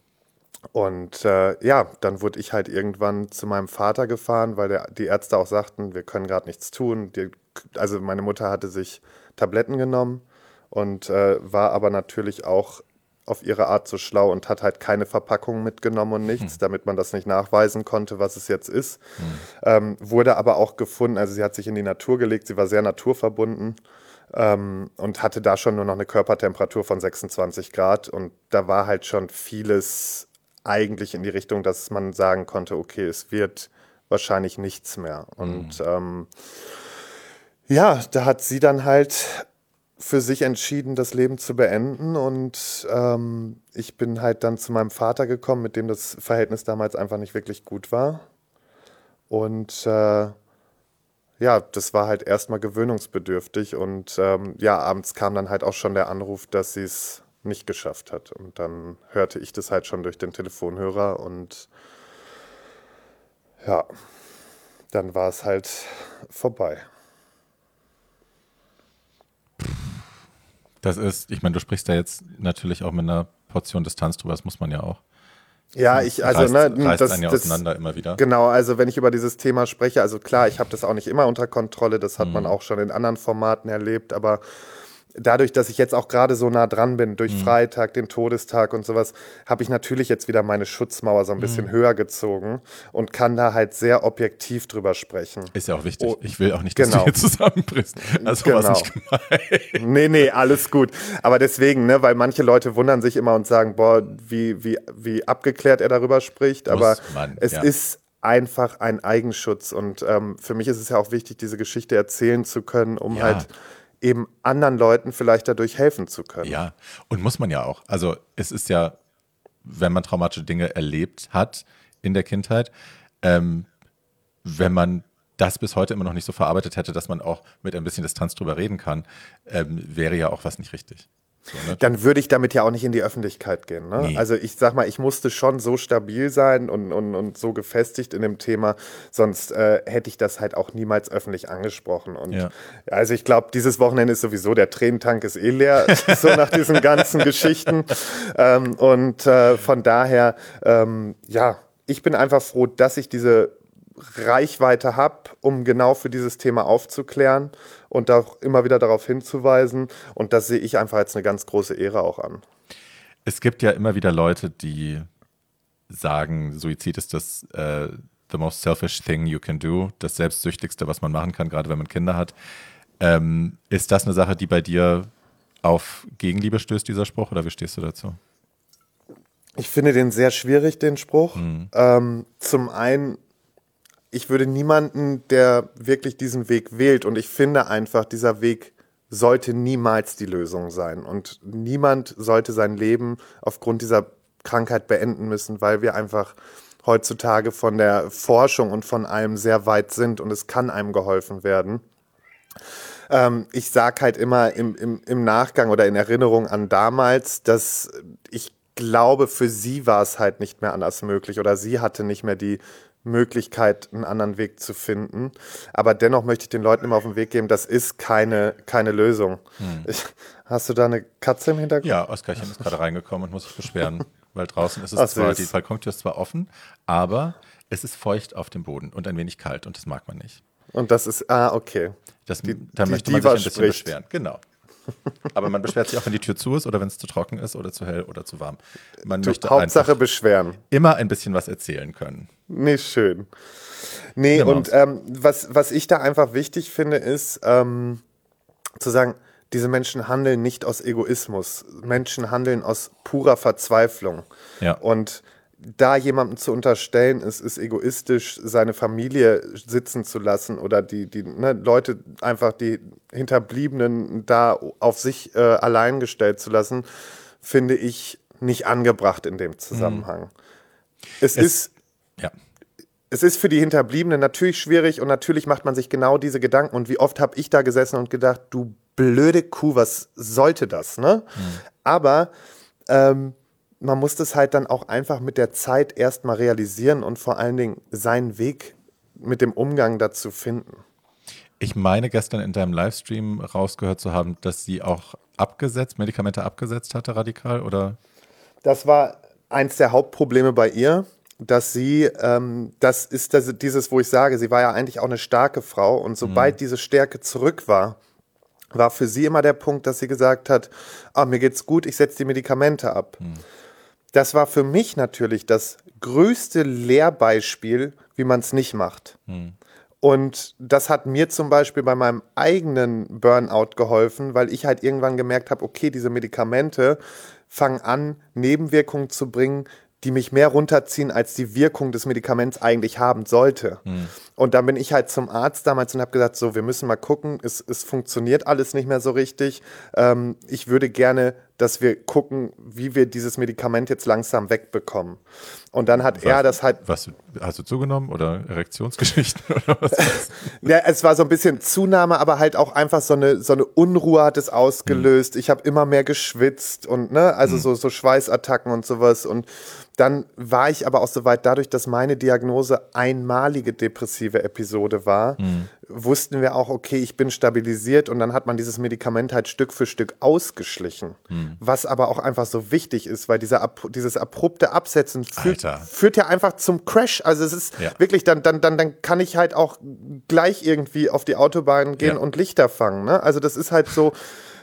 wurde ich halt irgendwann zu meinem Vater gefahren, weil die Ärzte auch sagten, wir können gerade nichts tun. Also meine Mutter hatte sich Tabletten genommen und war aber natürlich auch auf ihre Art so schlau und hat halt keine Verpackung mitgenommen und nichts, damit man das nicht nachweisen konnte, was es jetzt ist. Wurde aber auch gefunden, also sie hat sich in die Natur gelegt, sie war sehr naturverbunden, und hatte da schon nur noch eine Körpertemperatur von 26 Grad und da war halt schon vieles eigentlich in die Richtung, dass man sagen konnte, okay, es wird wahrscheinlich nichts mehr. Und ja, da hat sie dann halt für sich entschieden, das Leben zu beenden und ich bin halt dann zu meinem Vater gekommen, mit dem das Verhältnis damals einfach nicht wirklich gut war. Und ja, das war halt erstmal gewöhnungsbedürftig und ja, abends kam dann halt auch schon der Anruf, dass sie es nicht geschafft hat. Und dann hörte ich das halt schon durch den Telefonhörer und ja, dann war es halt vorbei. Das ist, ich meine, du sprichst da jetzt natürlich auch mit einer Portion Distanz drüber, das muss man ja auch. Ja, reißt einen ja auseinander immer wieder. Genau, also wenn ich über dieses Thema spreche, also klar, ich habe das auch nicht immer unter Kontrolle, das hat man auch schon in anderen Formaten erlebt, aber dadurch, dass ich jetzt auch gerade so nah dran bin, durch Freitag, den Todestag und sowas, habe ich natürlich jetzt wieder meine Schutzmauer so ein bisschen höher gezogen und kann da halt sehr objektiv drüber sprechen. Ist ja auch wichtig. Ich will auch nicht, dass du hier zusammenbrichst. Also was nicht gemeint. Nee, alles gut. Aber deswegen, ne, weil manche Leute wundern sich immer und sagen, boah, wie abgeklärt er darüber spricht. Aber es ist einfach ein Eigenschutz. Und für mich ist es ja auch wichtig, diese Geschichte erzählen zu können, um halt eben anderen Leuten vielleicht dadurch helfen zu können. Ja, und muss man ja auch. Also es ist ja, wenn man traumatische Dinge erlebt hat in der Kindheit, wenn man das bis heute immer noch nicht so verarbeitet hätte, dass man auch mit ein bisschen Distanz drüber reden kann, wäre ja auch was nicht richtig. So, ne? Dann würde ich damit ja auch nicht in die Öffentlichkeit gehen. Ne? Nee. Also ich sag mal, ich musste schon so stabil sein und so gefestigt in dem Thema, sonst hätte ich das halt auch niemals öffentlich angesprochen. Und also ich glaube, dieses Wochenende ist sowieso, der Tränentank ist eh leer, so nach diesen ganzen Geschichten. Von daher, ja, ich bin einfach froh, dass ich diese Reichweite habe, um genau für dieses Thema aufzuklären und auch immer wieder darauf hinzuweisen. Und das sehe ich einfach als eine ganz große Ehre auch an. Es gibt ja immer wieder Leute, die sagen, Suizid ist das the most selfish thing you can do, das Selbstsüchtigste, was man machen kann, gerade wenn man Kinder hat. Ist das eine Sache, die bei dir auf Gegenliebe stößt, dieser Spruch, oder wie stehst du dazu? Ich finde den sehr schwierig, den Spruch. Zum einen, ich würde niemanden, der wirklich diesen Weg wählt, und ich finde einfach, dieser Weg sollte niemals die Lösung sein. Und niemand sollte sein Leben aufgrund dieser Krankheit beenden müssen, weil wir einfach heutzutage von der Forschung und von allem sehr weit sind und es kann einem geholfen werden. Ich sage halt immer im Nachgang oder in Erinnerung an damals, dass ich glaube, für sie war es halt nicht mehr anders möglich oder sie hatte nicht mehr die Möglichkeit, einen anderen Weg zu finden. Aber dennoch möchte ich den Leuten immer auf den Weg geben, das ist keine Lösung. Hast du da eine Katze im Hintergrund? Ja, Oskarchen ist gerade reingekommen und muss sich beschweren, weil draußen ist es zwar, die Balkontür ist zwar offen, aber es ist feucht auf dem Boden und ein wenig kalt und das mag man nicht. Und das ist, okay. Da möchte man sich ein bisschen beschweren. Genau. Aber man beschwert sich auch, wenn die Tür zu ist oder wenn es zu trocken ist oder zu hell oder zu warm. Man möchte Hauptsache beschweren. Immer ein bisschen was erzählen können. Nee, schön. Nee, genau. Und was ich da einfach wichtig finde, ist zu sagen, diese Menschen handeln nicht aus Egoismus. Menschen handeln aus purer Verzweiflung. Ja. Und da jemandem zu unterstellen, es ist egoistisch, seine Familie sitzen zu lassen oder die Leute einfach, die Hinterbliebenen da auf sich allein gestellt zu lassen, finde ich nicht angebracht in dem Zusammenhang. Es ist für die Hinterbliebenen natürlich schwierig und natürlich macht man sich genau diese Gedanken. Und wie oft habe ich da gesessen und gedacht, du blöde Kuh, was sollte das, ne? Aber man muss das halt dann auch einfach mit der Zeit erstmal realisieren und vor allen Dingen seinen Weg mit dem Umgang dazu finden. Ich meine, gestern in deinem Livestream rausgehört zu haben, dass sie auch Medikamente abgesetzt hatte, radikal, oder? Das war eins der Hauptprobleme bei ihr, dass sie, das ist dieses, wo ich sage, sie war ja eigentlich auch eine starke Frau und sobald diese Stärke zurück war für sie immer der Punkt, dass sie gesagt hat, mir geht's gut, ich setze die Medikamente ab. Das war für mich natürlich das größte Lehrbeispiel, wie man es nicht macht. Und das hat mir zum Beispiel bei meinem eigenen Burnout geholfen, weil ich halt irgendwann gemerkt habe, okay, diese Medikamente fangen an, Nebenwirkungen zu bringen, die mich mehr runterziehen, als die Wirkung des Medikaments eigentlich haben sollte. Und dann bin ich halt zum Arzt damals und habe gesagt, so, wir müssen mal gucken, es funktioniert alles nicht mehr so richtig. Ich würde gerne, dass wir gucken, wie wir dieses Medikament jetzt langsam wegbekommen. Und dann hat er das halt... Was, hast du zugenommen oder Erektionsgeschichten oder was? Ja, es war so ein bisschen Zunahme, aber halt auch einfach so eine Unruhe hat es ausgelöst. Ich habe immer mehr geschwitzt und also so Schweißattacken und sowas. Und dann war ich aber auch so weit, dadurch, dass meine Diagnose einmalige depressive Episode war, wussten wir auch, okay, ich bin stabilisiert, und dann hat man dieses Medikament halt Stück für Stück ausgeschlichen. Was aber auch einfach so wichtig ist, weil dieses abrupte Absetzen führt ja einfach zum Crash. Also es ist wirklich, dann kann ich halt auch gleich irgendwie auf die Autobahn gehen und Lichter fangen. Ne? Also das ist halt so...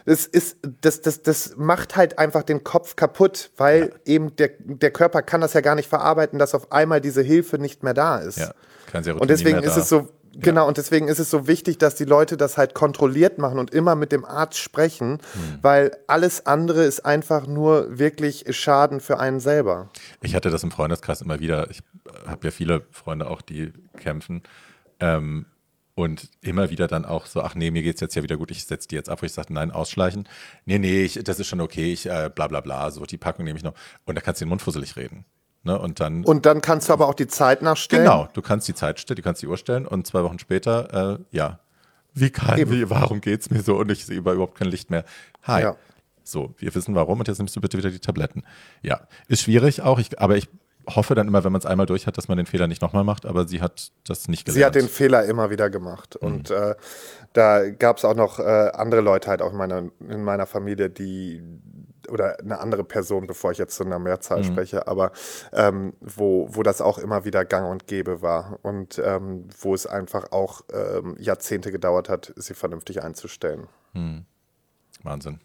Das macht halt einfach den Kopf kaputt, weil eben der Körper kann das ja gar nicht verarbeiten, dass auf einmal diese Hilfe nicht mehr da ist. Ja, kein Serotonin und deswegen mehr ist da. es so, und deswegen ist es so wichtig, dass die Leute das halt kontrolliert machen und immer mit dem Arzt sprechen, weil alles andere ist einfach nur wirklich Schaden für einen selber. Ich hatte das im Freundeskreis immer wieder. Ich habe ja viele Freunde auch, die kämpfen. Und immer wieder dann auch so, ach nee, mir geht's jetzt ja wieder gut, ich setze die jetzt ab, wo ich sage, nein, ausschleichen. Nee, das ist schon okay, ich bla bla bla, so die Packung nehme ich noch. Und da kannst du den Mund fusselig reden. Ne? Und dann kannst du aber auch die Zeit nachstellen. Genau, du kannst die Zeit stellen, du kannst die Uhr stellen, und 2 Wochen später, warum geht's mir so und ich sehe überhaupt kein Licht mehr. Hi. Ja. So, wir wissen warum, und jetzt nimmst du bitte wieder die Tabletten. Ja, ist schwierig auch, aber ich hoffe dann immer, wenn man es einmal durch hat, dass man den Fehler nicht nochmal macht, aber sie hat das nicht gelernt. Sie hat den Fehler immer wieder gemacht. Und da gab es auch noch andere Leute halt auch in meiner Familie, oder eine andere Person, bevor ich jetzt zu einer Mehrzahl spreche, aber wo das auch immer wieder gang und gäbe war und wo es einfach auch Jahrzehnte gedauert hat, sie vernünftig einzustellen. Wahnsinn.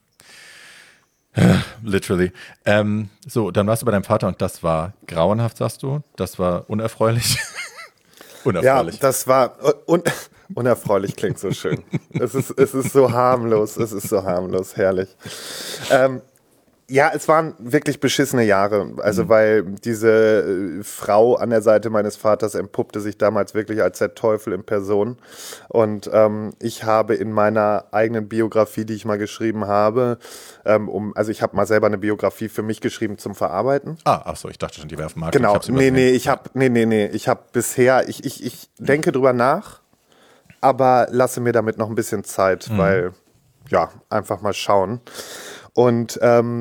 Literally. So, dann warst du bei deinem Vater und das war grauenhaft, sagst du? Das war unerfreulich? Unerfreulich. Ja, das war unerfreulich, klingt so schön. Es ist so harmlos, herrlich. Ja, es waren wirklich beschissene Jahre, also weil diese Frau an der Seite meines Vaters entpuppte sich damals wirklich als der Teufel in Person, und ich habe in meiner eigenen Biografie, die ich mal geschrieben habe, also ich habe mal selber eine Biografie für mich geschrieben zum Verarbeiten. Ach so, ich dachte schon, die wäre auf dem Markt. Genau, ich habe bisher, ich denke drüber nach, aber lasse mir damit noch ein bisschen Zeit, weil, einfach mal schauen. Und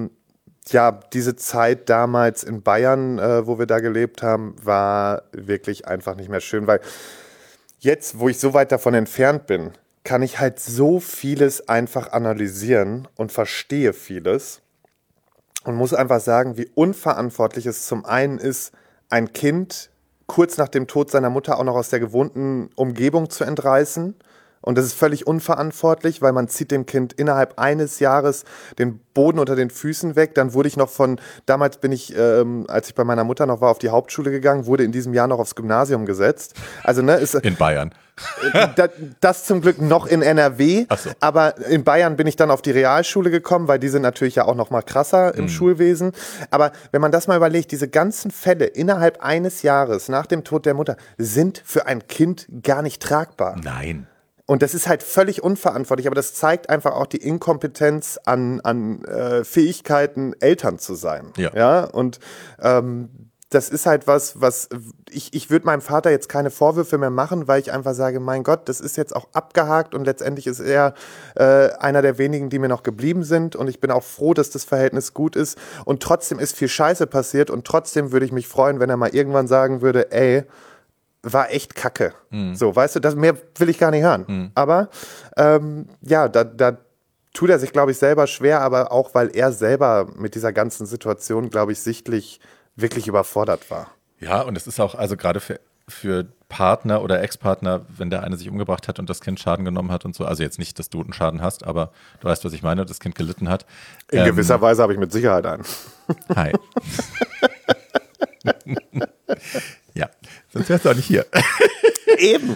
diese Zeit damals in Bayern, wo wir da gelebt haben, war wirklich einfach nicht mehr schön, weil jetzt, wo ich so weit davon entfernt bin, kann ich halt so vieles einfach analysieren und verstehe vieles und muss einfach sagen, wie unverantwortlich es zum einen ist, ein Kind kurz nach dem Tod seiner Mutter auch noch aus der gewohnten Umgebung zu entreißen. Und das ist völlig unverantwortlich, weil man zieht dem Kind innerhalb eines Jahres den Boden unter den Füßen weg. Dann wurde ich noch damals bin ich, als ich bei meiner Mutter noch war, auf die Hauptschule gegangen, wurde in diesem Jahr noch aufs Gymnasium gesetzt. Also in Bayern. Das zum Glück noch in NRW, Ach so. Aber in Bayern bin ich dann auf die Realschule gekommen, weil die sind natürlich ja auch noch mal krasser im Schulwesen. Aber wenn man das mal überlegt, diese ganzen Fälle innerhalb eines Jahres nach dem Tod der Mutter sind für ein Kind gar nicht tragbar. Nein. Und das ist halt völlig unverantwortlich, aber das zeigt einfach auch die Inkompetenz an Fähigkeiten, Eltern zu sein. Ja? Und das ist halt was ich würde meinem Vater jetzt keine Vorwürfe mehr machen, weil ich einfach sage, mein Gott, das ist jetzt auch abgehakt, und letztendlich ist er einer der wenigen, die mir noch geblieben sind, und ich bin auch froh, dass das Verhältnis gut ist, und trotzdem ist viel Scheiße passiert, und trotzdem würde ich mich freuen, wenn er mal irgendwann sagen würde, ey, war echt kacke. So, weißt du, mehr will ich gar nicht hören. Aber da tut er sich, glaube ich, selber schwer, aber auch, weil er selber mit dieser ganzen Situation, glaube ich, sichtlich wirklich überfordert war. Ja, und es ist auch, also gerade für Partner oder Ex-Partner, wenn der eine sich umgebracht hat und das Kind Schaden genommen hat und so, also jetzt nicht, dass du einen Schaden hast, aber du weißt, was ich meine, das Kind gelitten hat. In gewisser Weise habe ich mit Sicherheit einen. Hi. Ja, Sonst wärst du auch nicht hier. Eben.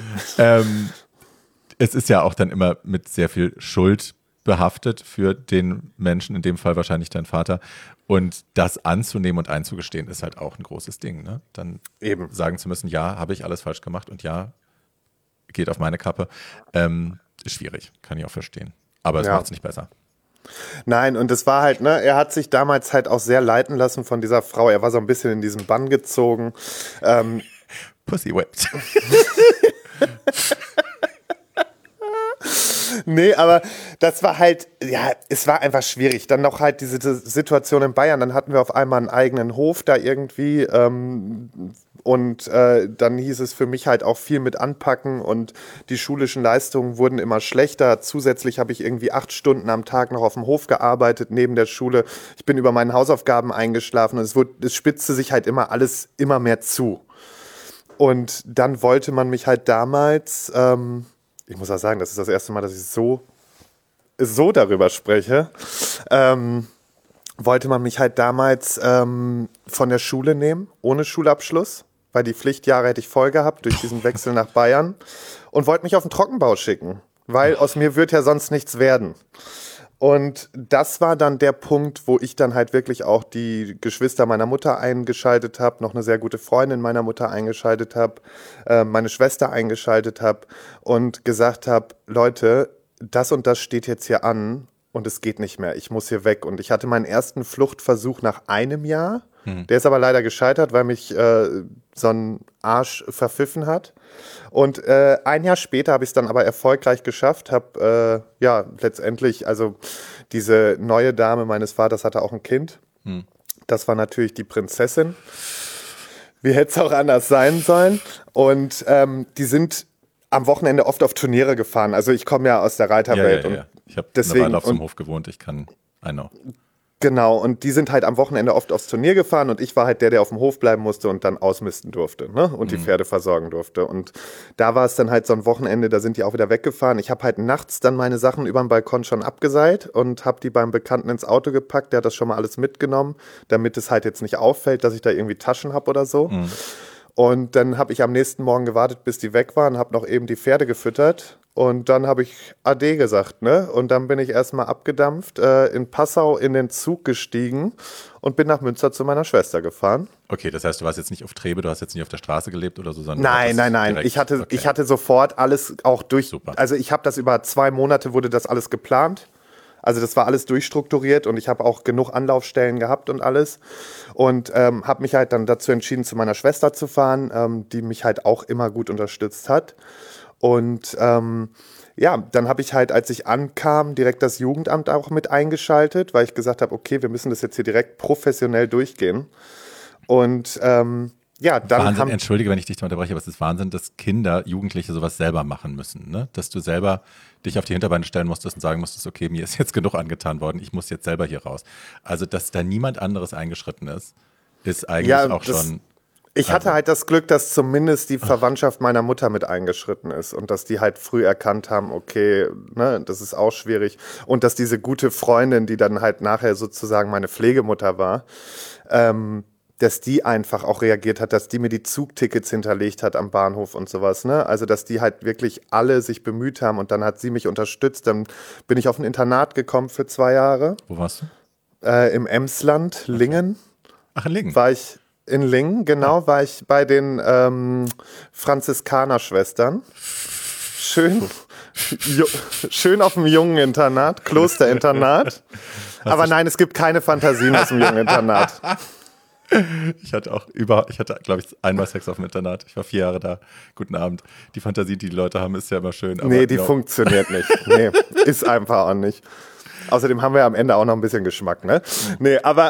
Es ist ja auch dann immer mit sehr viel Schuld behaftet für den Menschen, in dem Fall wahrscheinlich dein Vater. Und das anzunehmen und einzugestehen, ist halt auch ein großes Ding. Ne? Dann Eben. sagen zu müssen, ja, habe ich alles falsch gemacht und ja, geht auf meine Kappe. Ist schwierig, kann ich auch verstehen. Aber es macht es nicht besser. Nein, und es war halt, ne, er hat sich damals halt auch sehr leiten lassen von dieser Frau. Er war so ein bisschen in diesen Bann gezogen. Pussy whipped. Nee, aber das war halt, ja, es war einfach schwierig. Dann noch halt diese Situation in Bayern. Dann hatten wir auf einmal einen eigenen Hof da irgendwie. Und dann hieß es für mich halt auch viel mit anpacken und die schulischen Leistungen wurden immer schlechter. Zusätzlich habe ich irgendwie 8 Stunden am Tag noch auf dem Hof gearbeitet, neben der Schule. Ich bin über meinen Hausaufgaben eingeschlafen und es spitzte sich halt alles immer mehr zu. Und dann wollte man mich halt damals, ich muss auch sagen, das ist das erste Mal, dass ich so darüber spreche, wollte man mich halt damals von der Schule nehmen, ohne Schulabschluss, weil die Pflichtjahre hätte ich voll gehabt durch diesen Wechsel nach Bayern und wollte mich auf den Trockenbau schicken, weil aus mir wird ja sonst nichts werden. Und das war dann der Punkt, wo ich dann halt wirklich auch die Geschwister meiner Mutter eingeschaltet habe, noch eine sehr gute Freundin meiner Mutter eingeschaltet habe, meine Schwester eingeschaltet habe und gesagt habe, Leute, das und das steht jetzt hier an und es geht nicht mehr, ich muss hier weg. Und ich hatte meinen ersten Fluchtversuch nach einem Jahr, der ist aber leider gescheitert, weil mich so ein Arsch verpfiffen hat. Und ein Jahr später habe ich es dann aber erfolgreich geschafft, habe letztendlich, also diese neue Dame meines Vaters hatte auch ein Kind. Das war natürlich die Prinzessin. Wie hätte es auch anders sein sollen? Und die sind am Wochenende oft auf Turniere gefahren. Also ich komme ja aus der Reiterwelt. Ja. Und ich habe deswegen, eine Weile auf so einem Hof gewohnt, I know. Genau, und die sind halt am Wochenende oft aufs Turnier gefahren und ich war halt der auf dem Hof bleiben musste und dann ausmisten durfte, ne? Und die Pferde versorgen durfte. Und da war es dann halt so ein Wochenende, da sind die auch wieder weggefahren. Ich habe halt nachts dann meine Sachen über den Balkon schon abgeseilt und habe die beim Bekannten ins Auto gepackt. Der hat das schon mal alles mitgenommen, damit es halt jetzt nicht auffällt, dass ich da irgendwie Taschen habe oder so. Und dann habe ich am nächsten Morgen gewartet, bis die weg waren, habe noch eben die Pferde gefüttert. Und dann habe ich Ade gesagt, ne? Und dann bin ich erstmal abgedampft, in Passau in den Zug gestiegen und bin nach Münster zu meiner Schwester gefahren. Okay, das heißt, du warst jetzt nicht auf Trebe, du hast jetzt nicht auf der Straße gelebt oder so, sondern Nein. direkt, Ich hatte sofort alles auch durch. Super. Also ich habe das über 2 Monate wurde das alles geplant. Also das war alles durchstrukturiert und ich habe auch genug Anlaufstellen gehabt und alles. Und habe mich halt dann dazu entschieden, zu meiner Schwester zu fahren, die mich halt auch immer gut unterstützt hat. Und dann habe ich halt, als ich ankam, direkt das Jugendamt auch mit eingeschaltet, weil ich gesagt habe, okay, wir müssen das jetzt hier direkt professionell durchgehen. Und dann Wahnsinn, entschuldige, wenn ich dich da unterbreche, aber es ist Wahnsinn, dass Kinder, Jugendliche sowas selber machen müssen, ne? Dass du selber dich auf die Hinterbeine stellen musstest und sagen musstest, okay, mir ist jetzt genug angetan worden, ich muss jetzt selber hier raus. Also, dass da niemand anderes eingeschritten ist eigentlich auch schon... Ich hatte halt das Glück, dass zumindest die Verwandtschaft meiner Mutter mit eingeschritten ist und dass die halt früh erkannt haben, okay, ne, das ist auch schwierig. Und dass diese gute Freundin, die dann halt nachher sozusagen meine Pflegemutter war, dass die einfach auch reagiert hat, dass die mir die Zugtickets hinterlegt hat am Bahnhof und sowas, ne? Also, dass die halt wirklich alle sich bemüht haben und dann hat sie mich unterstützt. Dann bin ich auf ein Internat gekommen für 2 Jahre. Wo warst du? Im Emsland, Lingen. Ach, in Lingen. War ich in Lingen, genau, war ich bei den Franziskanerschwestern. Schön auf dem Jungeninternat, Klosterinternat. Aber nein, es gibt keine Fantasien aus dem Jungeninternat. Ich hatte, glaube ich, einmal Sex auf dem Internat. Ich war 4 Jahre da. Guten Abend. Die Fantasie, die Leute haben, ist ja immer schön. Aber nee, die funktioniert nicht. Nee, ist einfach auch nicht. Außerdem haben wir am Ende auch noch ein bisschen Geschmack, ne? Nee, aber...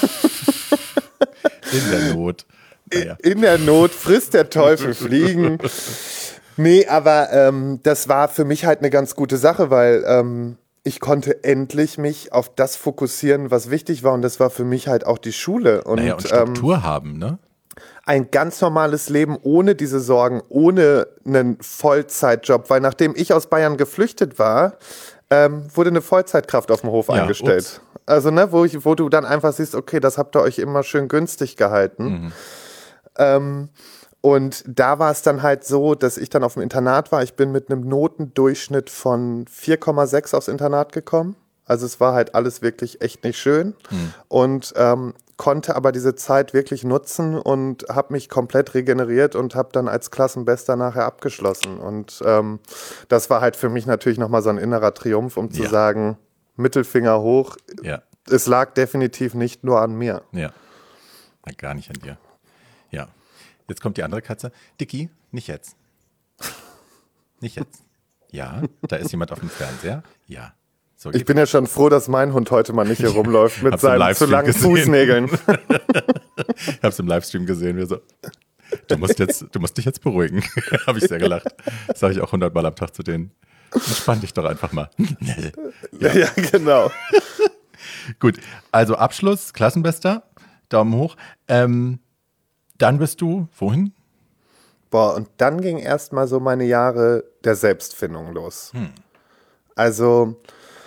In der Not. Naja. In der Not frisst der Teufel Fliegen. Nee, aber das war für mich halt eine ganz gute Sache, weil ich konnte endlich mich auf das fokussieren, was wichtig war. Und das war für mich halt auch die Schule. Und Struktur haben, ne? Ein ganz normales Leben ohne diese Sorgen, ohne einen Vollzeitjob. Weil nachdem ich aus Bayern geflüchtet war, wurde eine Vollzeitkraft auf dem Hof eingestellt. Ups. Also, ne, wo du dann einfach siehst, okay, das habt ihr euch immer schön günstig gehalten. Und da war es dann halt so, dass ich dann auf dem Internat war. Ich bin mit einem Notendurchschnitt von 4,6 aufs Internat gekommen. Also es war halt alles wirklich echt nicht schön. Und konnte aber diese Zeit wirklich nutzen und habe mich komplett regeneriert und habe dann als Klassenbester nachher abgeschlossen. Und das war halt für mich natürlich nochmal so ein innerer Triumph, um zu sagen, Mittelfinger hoch. Ja. Es lag definitiv nicht nur an mir. Ja. Gar nicht an dir. Ja. Jetzt kommt die andere Katze. Dicky, nicht jetzt. Nicht jetzt. Ja, da ist jemand auf dem Fernseher. Ja. So Ich bin ja schon froh, dass mein Hund heute mal nicht hier rumläuft mit Hab's im seinen zu Livestream langen gesehen. Fußnägeln. Ich habe es im Livestream gesehen. Wir so, du musst dich jetzt beruhigen. Habe ich sehr gelacht. Das sage ich auch 100 Mal am Tag zu denen. Entspann dich doch einfach mal. Ja, genau. Gut, also Abschluss, Klassenbester, Daumen hoch. Dann bist du, wohin? Boah, und dann ging erstmal so meine Jahre der Selbstfindung los. Also,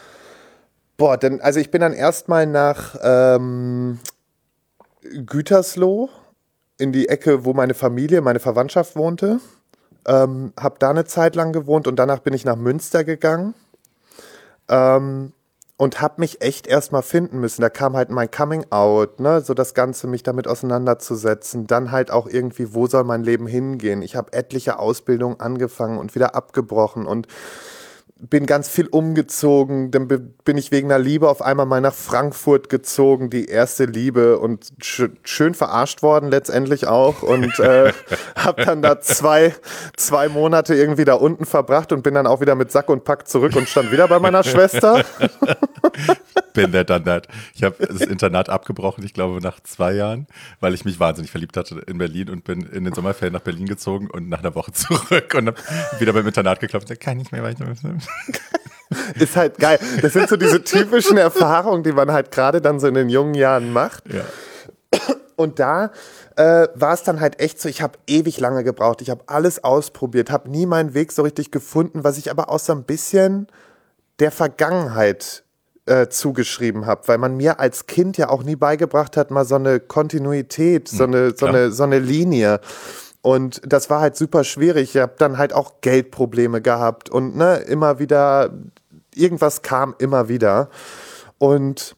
ich bin dann erstmal nach Gütersloh in die Ecke, wo meine Verwandtschaft wohnte. Hab da eine Zeit lang gewohnt und danach bin ich nach Münster gegangen. Und habe mich echt erstmal finden müssen. Da kam halt mein Coming Out, ne, so das Ganze, mich damit auseinanderzusetzen. Dann halt auch irgendwie, wo soll mein Leben hingehen? Ich habe etliche Ausbildungen angefangen und wieder abgebrochen und bin ganz viel umgezogen. Dann bin ich wegen einer Liebe auf einmal mal nach Frankfurt gezogen, die erste Liebe, und schön verarscht worden letztendlich auch. Und habe dann da zwei Monate irgendwie da unten verbracht und bin dann auch wieder mit Sack und Pack zurück und stand wieder bei meiner Schwester. Bin der dann that. Ich habe das Internat abgebrochen, ich glaube nach 2 Jahren, weil ich mich wahnsinnig verliebt hatte in Berlin und bin in den Sommerferien nach Berlin gezogen und nach einer Woche zurück und habe wieder beim Internat geklopft und gesagt, kann nicht mehr weiter. Ist halt geil. Das sind so diese typischen Erfahrungen, die man halt gerade dann so in den jungen Jahren macht. Ja. Und da war es dann halt echt so, ich habe ewig lange gebraucht. Ich habe alles ausprobiert, habe nie meinen Weg so richtig gefunden, was ich aber auch so ein bisschen der Vergangenheit zugeschrieben habe, weil man mir als Kind ja auch nie beigebracht hat, mal so eine Kontinuität, so eine Linie. Und das war halt super schwierig. Ich habe dann halt auch Geldprobleme gehabt und ne, immer wieder, irgendwas kam immer wieder. Und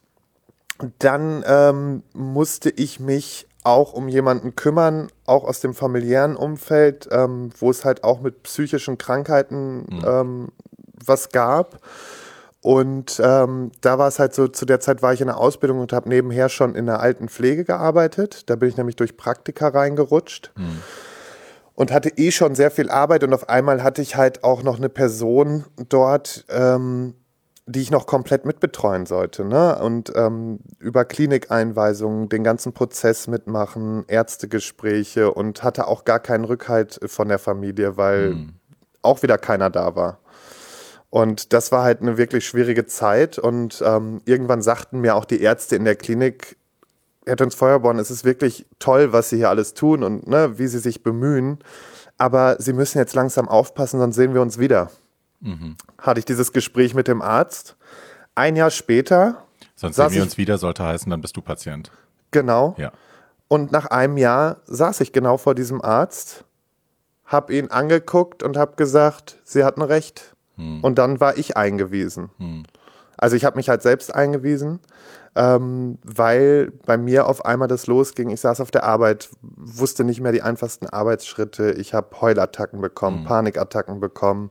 dann musste ich mich auch um jemanden kümmern, auch aus dem familiären Umfeld, wo es halt auch mit psychischen Krankheiten was gab. Und da war es halt so, zu der Zeit war ich in der Ausbildung und habe nebenher schon in der alten Pflege gearbeitet. Da bin ich nämlich durch Praktika reingerutscht und hatte schon sehr viel Arbeit. Und auf einmal hatte ich halt auch noch eine Person dort, die ich noch komplett mitbetreuen sollte. Ne? Und über Klinikeinweisungen den ganzen Prozess mitmachen, Ärztegespräche, und hatte auch gar keinen Rückhalt von der Familie, weil auch wieder keiner da war. Und das war halt eine wirklich schwierige Zeit. Und irgendwann sagten mir auch die Ärzte in der Klinik, Herr Töns-Feuerborn, es ist wirklich toll, was Sie hier alles tun und ne, wie Sie sich bemühen. Aber Sie müssen jetzt langsam aufpassen, sonst sehen wir uns wieder. Hatte ich dieses Gespräch mit dem Arzt. 1 Jahr später. Sonst sehen wir uns wieder, sollte heißen, dann bist du Patient. Genau. Ja. Und nach 1 Jahr saß ich genau vor diesem Arzt, habe ihn angeguckt und habe gesagt, Sie hatten recht. Und dann war ich eingewiesen. Also ich habe mich halt selbst eingewiesen, weil bei mir auf einmal das losging. Ich saß auf der Arbeit, wusste nicht mehr die einfachsten Arbeitsschritte. Ich habe Heulattacken bekommen, Panikattacken bekommen.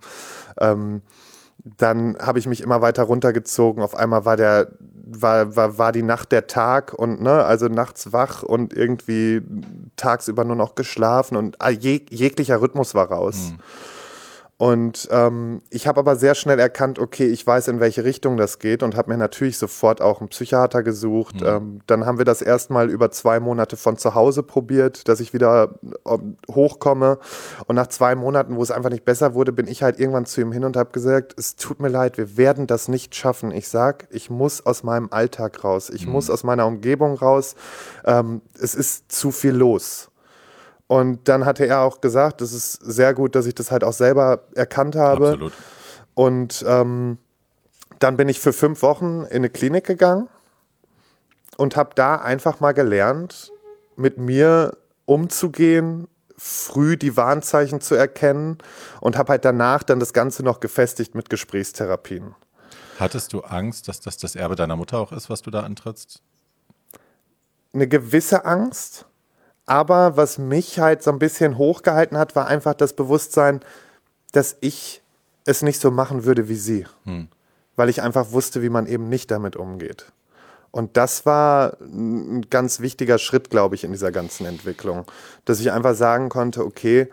Dann habe ich mich immer weiter runtergezogen. Auf einmal war die Nacht der Tag und ne, also nachts wach und irgendwie tagsüber nur noch geschlafen und jeglicher Rhythmus war raus. Und ich habe aber sehr schnell erkannt, okay, ich weiß, in welche Richtung das geht, und habe mir natürlich sofort auch einen Psychiater gesucht. Dann haben wir das erstmal über 2 Monate von zu Hause probiert, dass ich wieder hochkomme. Und nach 2 Monaten, wo es einfach nicht besser wurde, bin ich halt irgendwann zu ihm hin und habe gesagt, es tut mir leid, wir werden das nicht schaffen. Ich muss aus meinem Alltag raus. Ich muss aus meiner Umgebung raus. Es ist zu viel los. Und dann hatte er auch gesagt, das ist sehr gut, dass ich das halt auch selber erkannt habe. Absolut. Und dann bin ich für 5 Wochen in eine Klinik gegangen und habe da einfach mal gelernt, mit mir umzugehen, früh die Warnzeichen zu erkennen und habe halt danach dann das Ganze noch gefestigt mit Gesprächstherapien. Hattest du Angst, dass das Erbe deiner Mutter auch ist, was du da antrittst? Eine gewisse Angst, aber was mich halt so ein bisschen hochgehalten hat, war einfach das Bewusstsein, dass ich es nicht so machen würde wie sie. Weil ich einfach wusste, wie man eben nicht damit umgeht. Und das war ein ganz wichtiger Schritt, glaube ich, in dieser ganzen Entwicklung. Dass ich einfach sagen konnte, okay,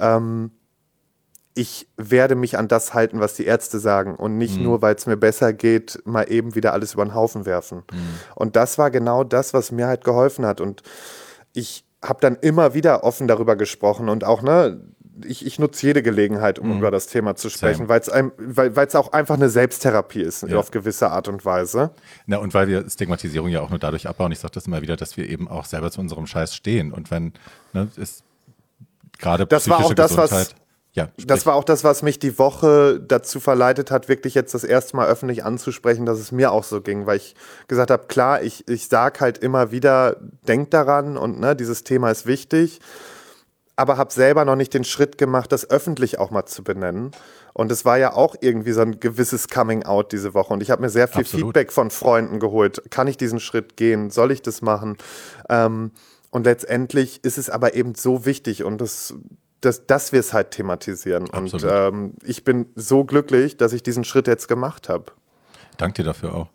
ich werde mich an das halten, was die Ärzte sagen und nicht nur, weil es mir besser geht, mal eben wieder alles über den Haufen werfen. Und das war genau das, was mir halt geholfen hat. Und ich habe dann immer wieder offen darüber gesprochen und auch, ich nutze jede Gelegenheit, um über das Thema zu sprechen, weil es auch einfach eine Selbsttherapie ist, auf gewisse Art und Weise. Na, und weil wir Stigmatisierung ja auch nur dadurch abbauen, ich sage das immer wieder, dass wir eben auch selber zu unserem Scheiß stehen. Und wenn, ist gerade psychische Gesundheit... Das war auch das, was mich die Woche dazu verleitet hat, wirklich jetzt das erste Mal öffentlich anzusprechen, dass es mir auch so ging, weil ich gesagt habe, klar, ich sage halt immer wieder, denk daran und dieses Thema ist wichtig, aber habe selber noch nicht den Schritt gemacht, das öffentlich auch mal zu benennen. Und es war ja auch irgendwie so ein gewisses Coming-out diese Woche und ich habe mir sehr viel Feedback von Freunden geholt. Kann ich diesen Schritt gehen? Soll ich das machen? Und letztendlich ist es aber eben so wichtig und dass wir es halt thematisieren. Absolut. Und ich bin so glücklich, dass ich diesen Schritt jetzt gemacht habe. Danke dir dafür auch.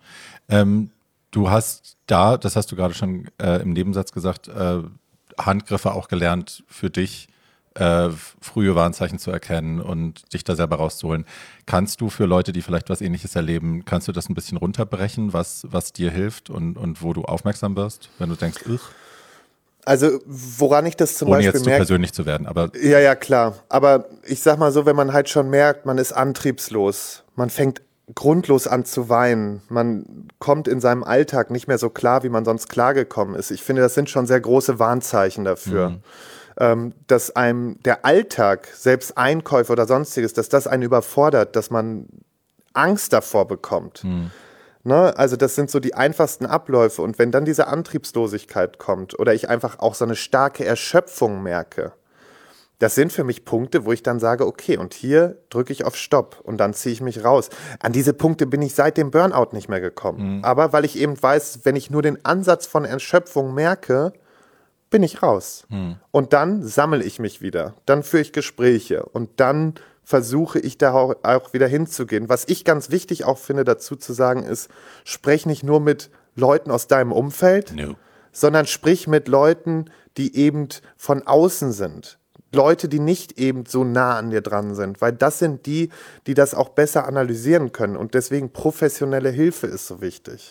Du hast das hast du gerade schon im Nebensatz gesagt, Handgriffe auch gelernt für dich, frühe Warnzeichen zu erkennen und dich da selber rauszuholen. Kannst du für Leute, die vielleicht was Ähnliches erleben, kannst du das ein bisschen runterbrechen, was dir hilft und wo du aufmerksam wirst, wenn du denkst, Also woran ich das zum Beispiel merke... Ohne jetzt zu persönlich zu werden, aber... Ja, klar. Aber ich sag mal so, wenn man halt schon merkt, man ist antriebslos, man fängt grundlos an zu weinen, man kommt in seinem Alltag nicht mehr so klar, wie man sonst klargekommen ist. Ich finde, das sind schon sehr große Warnzeichen dafür. Dass einem der Alltag, selbst Einkäufe oder Sonstiges, dass das einen überfordert, dass man Angst davor bekommt. Also das sind so die einfachsten Abläufe. Und wenn dann diese Antriebslosigkeit kommt oder ich einfach auch so eine starke Erschöpfung merke, das sind für mich Punkte, wo ich dann sage, okay, und hier drücke ich auf Stopp und dann ziehe ich mich raus. An diese Punkte bin ich seit dem Burnout nicht mehr gekommen. Aber weil ich eben weiß, wenn ich nur den Ansatz von Erschöpfung merke, bin ich raus. Und dann sammle ich mich wieder. Dann führe ich Gespräche und dann versuche ich da auch wieder hinzugehen. Was ich ganz wichtig auch finde, dazu zu sagen, ist, sprech nicht nur mit Leuten aus deinem Umfeld, sondern sprich mit Leuten, die eben von außen sind. Leute, die nicht eben so nah an dir dran sind, weil das sind die das auch besser analysieren können und deswegen professionelle Hilfe ist so wichtig.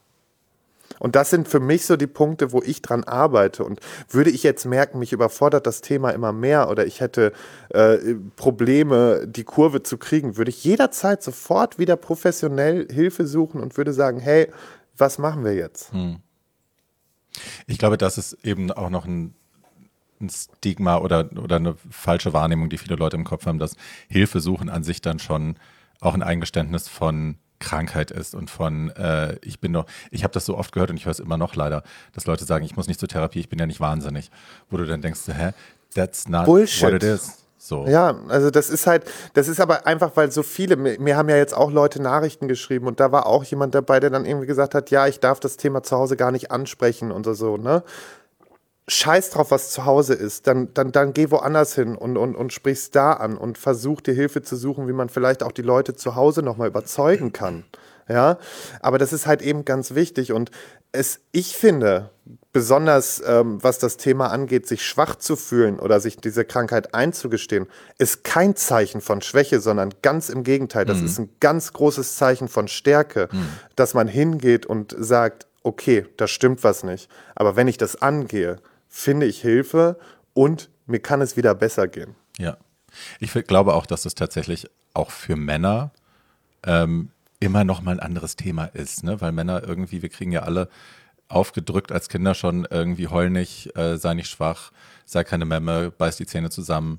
Und das sind für mich so die Punkte, wo ich dran arbeite. Und würde ich jetzt merken, mich überfordert das Thema immer mehr oder ich hätte Probleme, die Kurve zu kriegen, würde ich jederzeit sofort wieder professionell Hilfe suchen und würde sagen, hey, was machen wir jetzt? Ich glaube, das ist eben auch noch ein Stigma oder eine falsche Wahrnehmung, die viele Leute im Kopf haben, dass Hilfe suchen an sich dann schon auch ein Eingeständnis von Krankheit ist und von ich habe das so oft gehört und ich höre es immer noch leider, dass Leute sagen, ich muss nicht zur Therapie, ich bin ja nicht wahnsinnig. Wo du dann denkst, that's not Bullshit. what it is. So. Ja, also das ist aber einfach, weil so viele, mir haben ja jetzt auch Leute Nachrichten geschrieben und da war auch jemand dabei, der dann irgendwie gesagt hat, ja, ich darf das Thema zu Hause gar nicht ansprechen und so, ne? Scheiß drauf, was zu Hause ist, dann geh woanders hin und sprich's da an und versuch dir Hilfe zu suchen, wie man vielleicht auch die Leute zu Hause nochmal überzeugen kann. Ja, aber das ist halt eben ganz wichtig und ich finde, besonders was das Thema angeht, sich schwach zu fühlen oder sich diese Krankheit einzugestehen, ist kein Zeichen von Schwäche, sondern ganz im Gegenteil. Das ist ein ganz großes Zeichen von Stärke, dass man hingeht und sagt, okay, da stimmt was nicht. Aber wenn ich das angehe, finde ich Hilfe und mir kann es wieder besser gehen. Ja, ich glaube auch, dass es tatsächlich auch für Männer immer noch mal ein anderes Thema ist, ne? Weil Männer irgendwie, wir kriegen ja alle aufgedrückt als Kinder schon irgendwie heul nicht, sei nicht schwach, sei keine Memme, beiß die Zähne zusammen,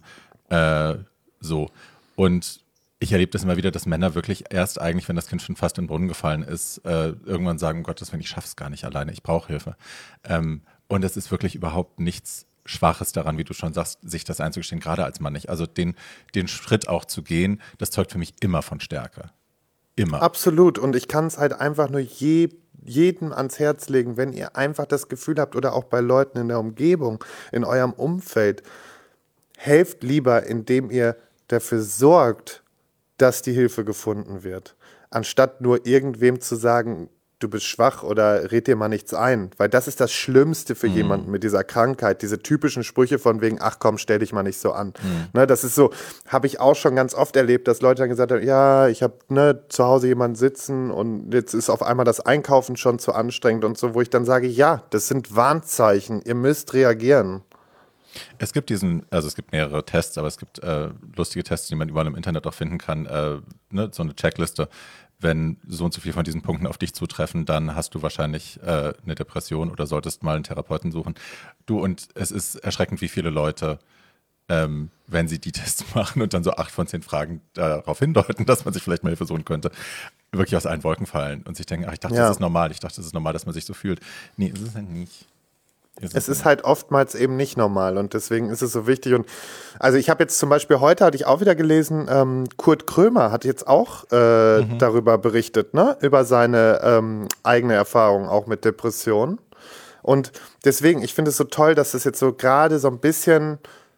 so. Und ich erlebe das immer wieder, dass Männer wirklich erst eigentlich, wenn das Kind schon fast in den Brunnen gefallen ist, irgendwann sagen, um Gottes Willen, ich schaff's gar nicht alleine, ich brauche Hilfe. Und es ist wirklich überhaupt nichts Schwaches daran, wie du schon sagst, sich das einzugestehen, gerade als Mann nicht. Also den Schritt auch zu gehen, das zeugt für mich immer von Stärke. Immer. Absolut. Und ich kann es halt einfach nur jedem ans Herz legen, wenn ihr einfach das Gefühl habt oder auch bei Leuten in der Umgebung, in eurem Umfeld, helft lieber, indem ihr dafür sorgt, dass die Hilfe gefunden wird, anstatt nur irgendwem zu sagen, du bist schwach oder red dir mal nichts ein. Weil das ist das Schlimmste für jemanden mit dieser Krankheit. Diese typischen Sprüche von wegen, ach komm, stell dich mal nicht so an. Ne, das ist so, habe ich auch schon ganz oft erlebt, dass Leute dann gesagt haben, ja, ich habe zu Hause jemanden sitzen und jetzt ist auf einmal das Einkaufen schon zu anstrengend und so, wo ich dann sage, ja, das sind Warnzeichen, ihr müsst reagieren. Es gibt es gibt mehrere Tests, aber es gibt lustige Tests, die man überall im Internet auch finden kann, so eine Checkliste. Wenn so und so viel von diesen Punkten auf dich zutreffen, dann hast du wahrscheinlich eine Depression oder solltest mal einen Therapeuten suchen. Und es ist erschreckend, wie viele Leute, wenn sie die Tests machen und dann so 8 von 10 Fragen darauf hindeuten, dass man sich vielleicht mal Hilfe suchen könnte, wirklich aus allen Wolken fallen und sich denken, ach, ich dachte, das ist normal. Ich dachte, das ist normal, dass man sich so fühlt. Nee, ist es halt nicht. Es ist halt oftmals eben nicht normal und deswegen ist es so wichtig. Und also ich habe jetzt zum Beispiel heute, hatte ich auch wieder gelesen, Kurt Krömer hat jetzt auch darüber berichtet, ne? Über seine eigene Erfahrung auch mit Depressionen. Und deswegen, ich finde es so toll, dass es jetzt so gerade so ein bisschen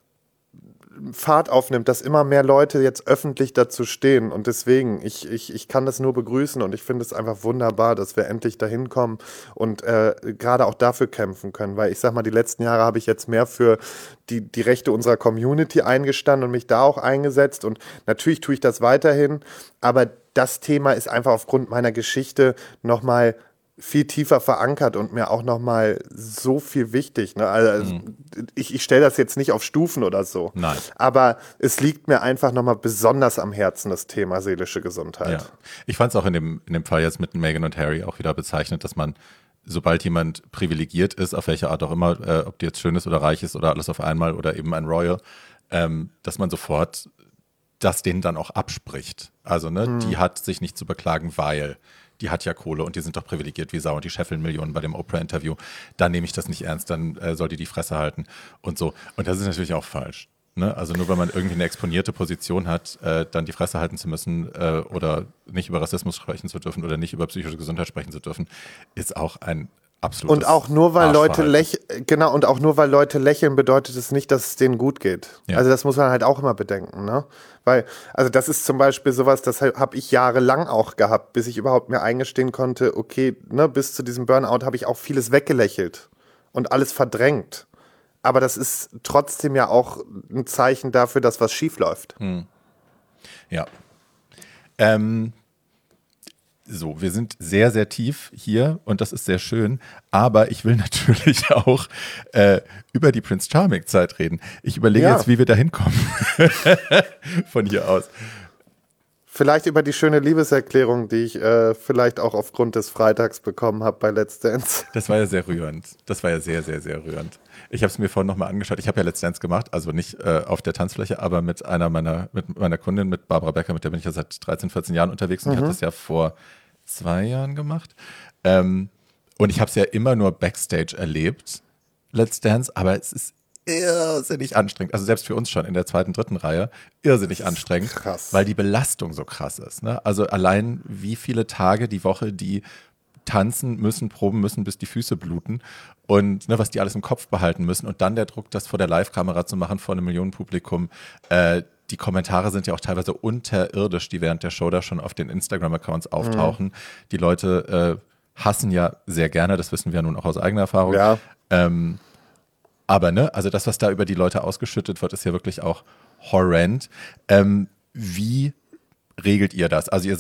Fahrt aufnimmt, dass immer mehr Leute jetzt öffentlich dazu stehen. Und deswegen, ich kann das nur begrüßen und ich finde es einfach wunderbar, dass wir endlich dahin kommen und gerade auch dafür kämpfen können. Weil ich sag mal, die letzten Jahre habe ich jetzt mehr für die Rechte unserer Community eingestanden und mich da auch eingesetzt. Und natürlich tue ich das weiterhin, aber das Thema ist einfach aufgrund meiner Geschichte nochmal viel tiefer verankert und mir auch nochmal so viel wichtig. Ne? Also ich stelle das jetzt nicht auf Stufen oder so. Nein. Aber es liegt mir einfach nochmal besonders am Herzen, das Thema seelische Gesundheit. Ja. Ich fand es auch in dem Fall jetzt mit Meghan und Harry auch wieder bezeichnet, dass man, sobald jemand privilegiert ist, auf welche Art auch immer, ob die jetzt schön ist oder reich ist oder alles auf einmal oder eben ein Royal, dass man sofort das denen dann auch abspricht. Also die hat sich nicht zu beklagen, weil die hat ja Kohle und die sind doch privilegiert wie Sau und die scheffeln Millionen bei dem Oprah-Interview. Dann nehme ich das nicht ernst, dann soll die Fresse halten und so. Und das ist natürlich auch falsch. Ne? Also nur weil man irgendwie eine exponierte Position hat, dann die Fresse halten zu müssen oder nicht über Rassismus sprechen zu dürfen oder nicht über psychische Gesundheit sprechen zu dürfen, ist auch ein absolutes Und auch nur weil Leute lächeln, bedeutet es nicht, dass es denen gut geht. Ja. Also das muss man halt auch immer bedenken, ne? Weil, also das ist zum Beispiel sowas, das habe ich jahrelang auch gehabt, bis ich überhaupt mir eingestehen konnte, okay, ne, bis zu diesem Burnout habe ich auch vieles weggelächelt und alles verdrängt. Aber das ist trotzdem ja auch ein Zeichen dafür, dass was schief läuft. Ja. So, wir sind sehr, sehr tief hier und das ist sehr schön, aber ich will natürlich auch über die Prince Charming-Zeit reden. Ich überlege jetzt, wie wir da hinkommen von hier aus. Vielleicht über die schöne Liebeserklärung, die ich vielleicht auch aufgrund des Freitags bekommen habe bei Let's Dance. Das war ja sehr rührend. Das war ja sehr, sehr, sehr rührend. Ich habe es mir vorhin nochmal angeschaut. Ich habe ja Let's Dance gemacht, also nicht auf der Tanzfläche, aber mit meiner Kundin, mit Barbara Becker, mit der bin ich ja seit 13, 14 Jahren unterwegs und ich habe das ja vor 2 Jahren gemacht. Und ich habe es ja immer nur Backstage erlebt, Let's Dance, aber es ist irrsinnig anstrengend. Also selbst für uns schon in der 2., 3. Reihe irrsinnig anstrengend, krass. weil die Belastung so krass ist. Ne? Also allein wie viele Tage die Woche die tanzen müssen, proben müssen, bis die Füße bluten und was die alles im Kopf behalten müssen und dann der Druck, das vor der Live-Kamera zu machen, vor einem Millionenpublikum. Die Kommentare sind ja auch teilweise unterirdisch, die während der Show da schon auf den Instagram-Accounts auftauchen. Die Leute hassen ja sehr gerne, das wissen wir ja nun auch aus eigener Erfahrung. Ja. Aber also das, was da über die Leute ausgeschüttet wird, ist ja wirklich auch horrend. Wie regelt ihr das? Also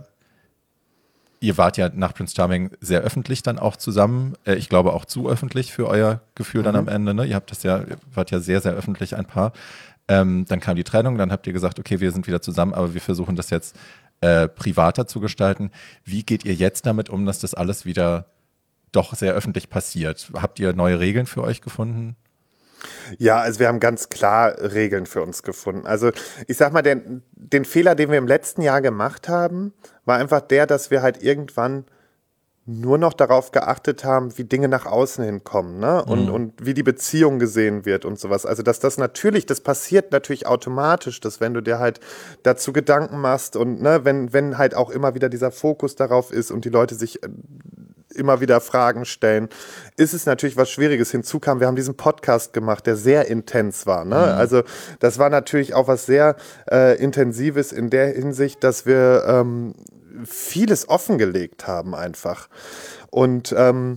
ihr wart ja nach Prince Charming sehr öffentlich dann auch zusammen. Ich glaube auch zu öffentlich für euer Gefühl dann am Ende. Ne? Ihr wart ja sehr, sehr öffentlich ein Paar. Dann kam die Trennung, dann habt ihr gesagt, okay, wir sind wieder zusammen, aber wir versuchen das jetzt privater zu gestalten. Wie geht ihr jetzt damit um, dass das alles wieder doch sehr öffentlich passiert? Habt ihr neue Regeln für euch gefunden? Ja, also wir haben ganz klar Regeln für uns gefunden. Also ich sag mal, den Fehler, den wir im letzten Jahr gemacht haben, war einfach der, dass wir halt irgendwann nur noch darauf geachtet haben, wie Dinge nach außen hinkommen, ne? Und wie die Beziehung gesehen wird und sowas. Also dass das passiert natürlich automatisch, dass wenn du dir halt dazu Gedanken machst und ne, wenn halt auch immer wieder dieser Fokus darauf ist und die Leute sich immer wieder Fragen stellen, ist es natürlich was Schwieriges. Hinzu kam, wir haben diesen Podcast gemacht, der sehr intens war, ne? Also das war natürlich auch was sehr Intensives in der Hinsicht, dass wir vieles offengelegt haben einfach. Und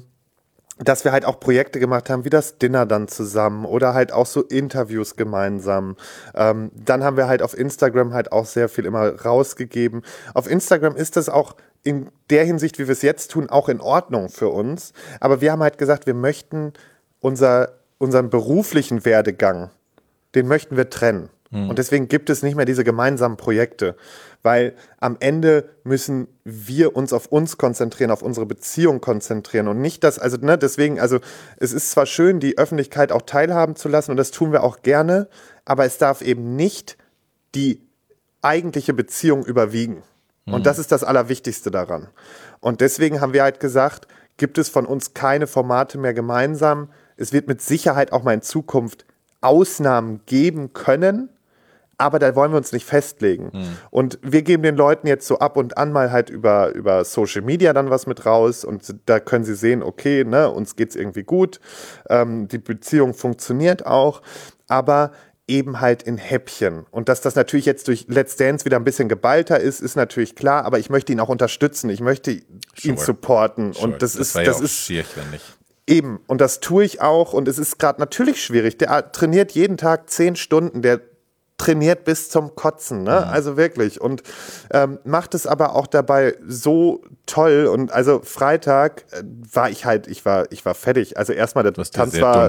dass wir halt auch Projekte gemacht haben, wie das Dinner dann zusammen oder halt auch so Interviews gemeinsam. Dann haben wir halt auf Instagram halt auch sehr viel immer rausgegeben. Auf Instagram ist das auch in der Hinsicht, wie wir es jetzt tun, auch in Ordnung für uns. Aber wir haben halt gesagt, wir möchten unseren beruflichen Werdegang, den möchten wir trennen. Und deswegen gibt es nicht mehr diese gemeinsamen Projekte, weil am Ende müssen wir uns auf uns konzentrieren, auf unsere Beziehung konzentrieren und nicht das, also ne, deswegen, also es ist zwar schön, die Öffentlichkeit auch teilhaben zu lassen und das tun wir auch gerne, aber es darf eben nicht die eigentliche Beziehung überwiegen. Und das ist das Allerwichtigste daran. Und deswegen haben wir halt gesagt, gibt es von uns keine Formate mehr gemeinsam. Es wird mit Sicherheit auch mal in Zukunft Ausnahmen geben können, aber da wollen wir uns nicht festlegen. Und wir geben den Leuten jetzt so ab und an mal halt über Social Media dann was mit raus und da können sie sehen, okay, ne, uns geht's irgendwie gut, die Beziehung funktioniert auch, aber eben halt in Häppchen. Und dass das natürlich jetzt durch Let's Dance wieder ein bisschen geballter ist natürlich klar, aber ich möchte ihn auch unterstützen, ich möchte ihn supporten. Sure. Und das ist schier, wenn nicht. Eben, und das tue ich auch und es ist gerade natürlich schwierig. Der trainiert jeden Tag 10 Stunden, der trainiert bis zum Kotzen, ne? Also wirklich und macht es aber auch dabei so toll und also Freitag war ich war fertig. Also erstmal der Tanz war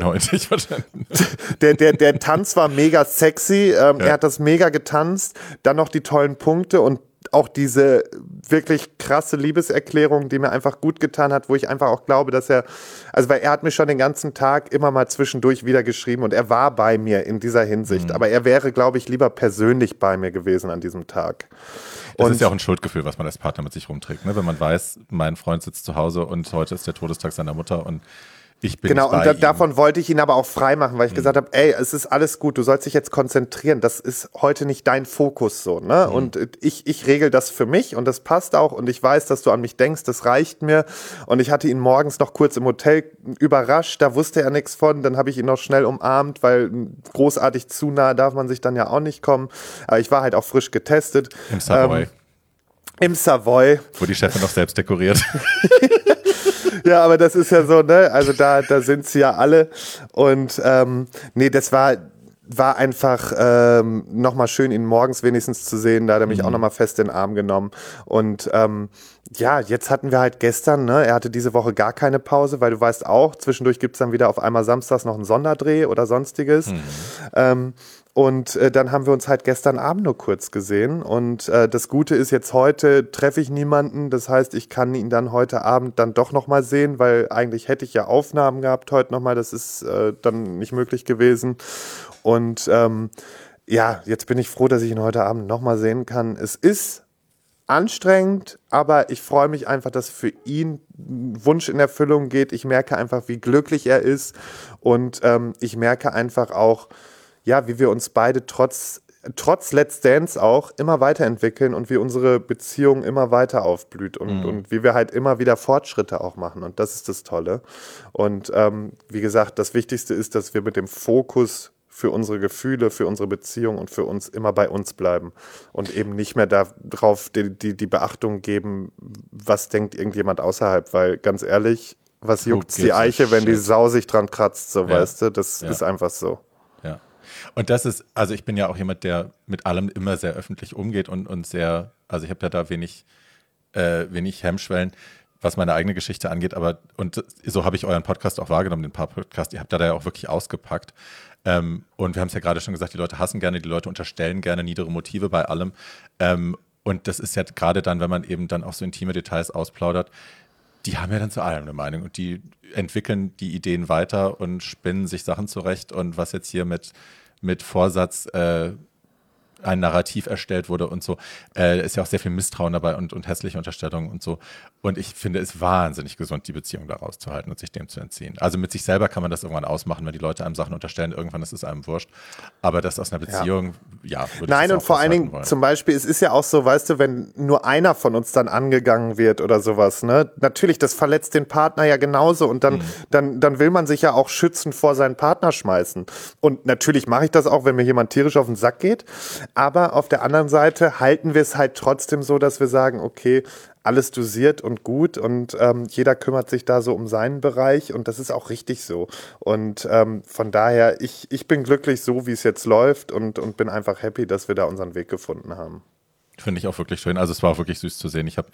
der Tanz war mega sexy. Er hat das mega getanzt, dann noch die tollen Punkte und auch diese wirklich krasse Liebeserklärung, die mir einfach gut getan hat, wo ich einfach auch glaube, dass weil er hat mir schon den ganzen Tag immer mal zwischendurch wieder geschrieben und er war bei mir in dieser Hinsicht, aber er wäre, glaube ich, lieber persönlich bei mir gewesen an diesem Tag. Das ist ja auch ein Schuldgefühl, was man als Partner mit sich rumträgt, ne? Wenn man weiß, mein Freund sitzt zu Hause und heute ist der Todestag seiner Mutter und ich bin genau, bei und davon wollte ich ihn aber auch frei machen, weil ich gesagt habe, ey, es ist alles gut, du sollst dich jetzt konzentrieren, das ist heute nicht dein Fokus so, ne? Und ich regel das für mich und das passt auch und ich weiß, dass du an mich denkst, das reicht mir und ich hatte ihn morgens noch kurz im Hotel überrascht, da wusste er nichts von, dann habe ich ihn noch schnell umarmt, weil großartig zu nah darf man sich dann ja auch nicht kommen, aber ich war halt auch frisch getestet. Im Savoy. Wo die Chefin noch selbst dekoriert. Ja, aber das ist ja so, ne? Also da sind sie ja alle. Und nee, das war einfach nochmal schön, ihn morgens wenigstens zu sehen. Da hat er mich auch nochmal fest in den Arm genommen. Und ja, jetzt hatten wir halt gestern, ne? Er hatte diese Woche gar keine Pause, weil du weißt auch, zwischendurch gibt es dann wieder auf einmal samstags noch einen Sonderdreh oder sonstiges. Und dann haben wir uns halt gestern Abend nur kurz gesehen und das Gute ist, jetzt heute treffe ich niemanden, das heißt, ich kann ihn dann heute Abend dann doch nochmal sehen, weil eigentlich hätte ich ja Aufnahmen gehabt heute nochmal, das ist dann nicht möglich gewesen und ja, jetzt bin ich froh, dass ich ihn heute Abend nochmal sehen kann. Es ist anstrengend, aber ich freue mich einfach, dass für ihn ein Wunsch in Erfüllung geht. Ich merke einfach, wie glücklich er ist und ich merke einfach auch, ja, wie wir uns beide trotz Let's Dance auch immer weiterentwickeln und wie unsere Beziehung immer weiter aufblüht und wie wir halt immer wieder Fortschritte auch machen und das ist das Tolle. Und wie gesagt, das Wichtigste ist, dass wir mit dem Fokus für unsere Gefühle, für unsere Beziehung und für uns immer bei uns bleiben und eben nicht mehr darauf die Beachtung geben, was denkt irgendjemand außerhalb, weil ganz ehrlich, was juckt's die Eiche, wenn die Sau sich dran kratzt, so weißt du, das ist einfach so. Ja. Und das ist, also ich bin ja auch jemand, der mit allem immer sehr öffentlich umgeht und sehr, also ich habe ja da wenig Hemmschwellen, was meine eigene Geschichte angeht, aber und so habe ich euren Podcast auch wahrgenommen, den Paar-Podcast, ihr habt da ja auch wirklich ausgepackt. Und wir haben es ja gerade schon gesagt, die Leute hassen gerne, die Leute unterstellen gerne niedere Motive bei allem. Und das ist ja gerade dann, wenn man eben dann auch so intime Details ausplaudert, die haben ja dann zu allem eine Meinung und die entwickeln die Ideen weiter und spinnen sich Sachen zurecht und was jetzt hier mit Vorsatz ein Narrativ erstellt wurde und so. Ist ja auch sehr viel Misstrauen dabei und hässliche Unterstellungen und so. Und ich finde es wahnsinnig gesund, die Beziehung da rauszuhalten und sich dem zu entziehen. Also mit sich selber kann man das irgendwann ausmachen, wenn die Leute einem Sachen unterstellen. Irgendwann ist es einem wurscht. Aber das aus einer Beziehung, würde Nein, ich und vor allen Dingen wollen. zum Beispiel, es ist ja auch so, weißt du, wenn nur einer von uns dann angegangen wird oder sowas, ne? Natürlich, das verletzt den Partner ja genauso und dann will man sich ja auch schützend vor seinen Partner schmeißen. Und natürlich mache ich das auch, wenn mir jemand tierisch auf den Sack geht. Aber auf der anderen Seite halten wir es halt trotzdem so, dass wir sagen, okay, alles dosiert und gut und jeder kümmert sich da so um seinen Bereich und das ist auch richtig so. Und von daher, ich bin glücklich so, wie es jetzt läuft und bin einfach happy, dass wir da unseren Weg gefunden haben. Finde ich auch wirklich schön. Also es war auch wirklich süß zu sehen. Ich habe,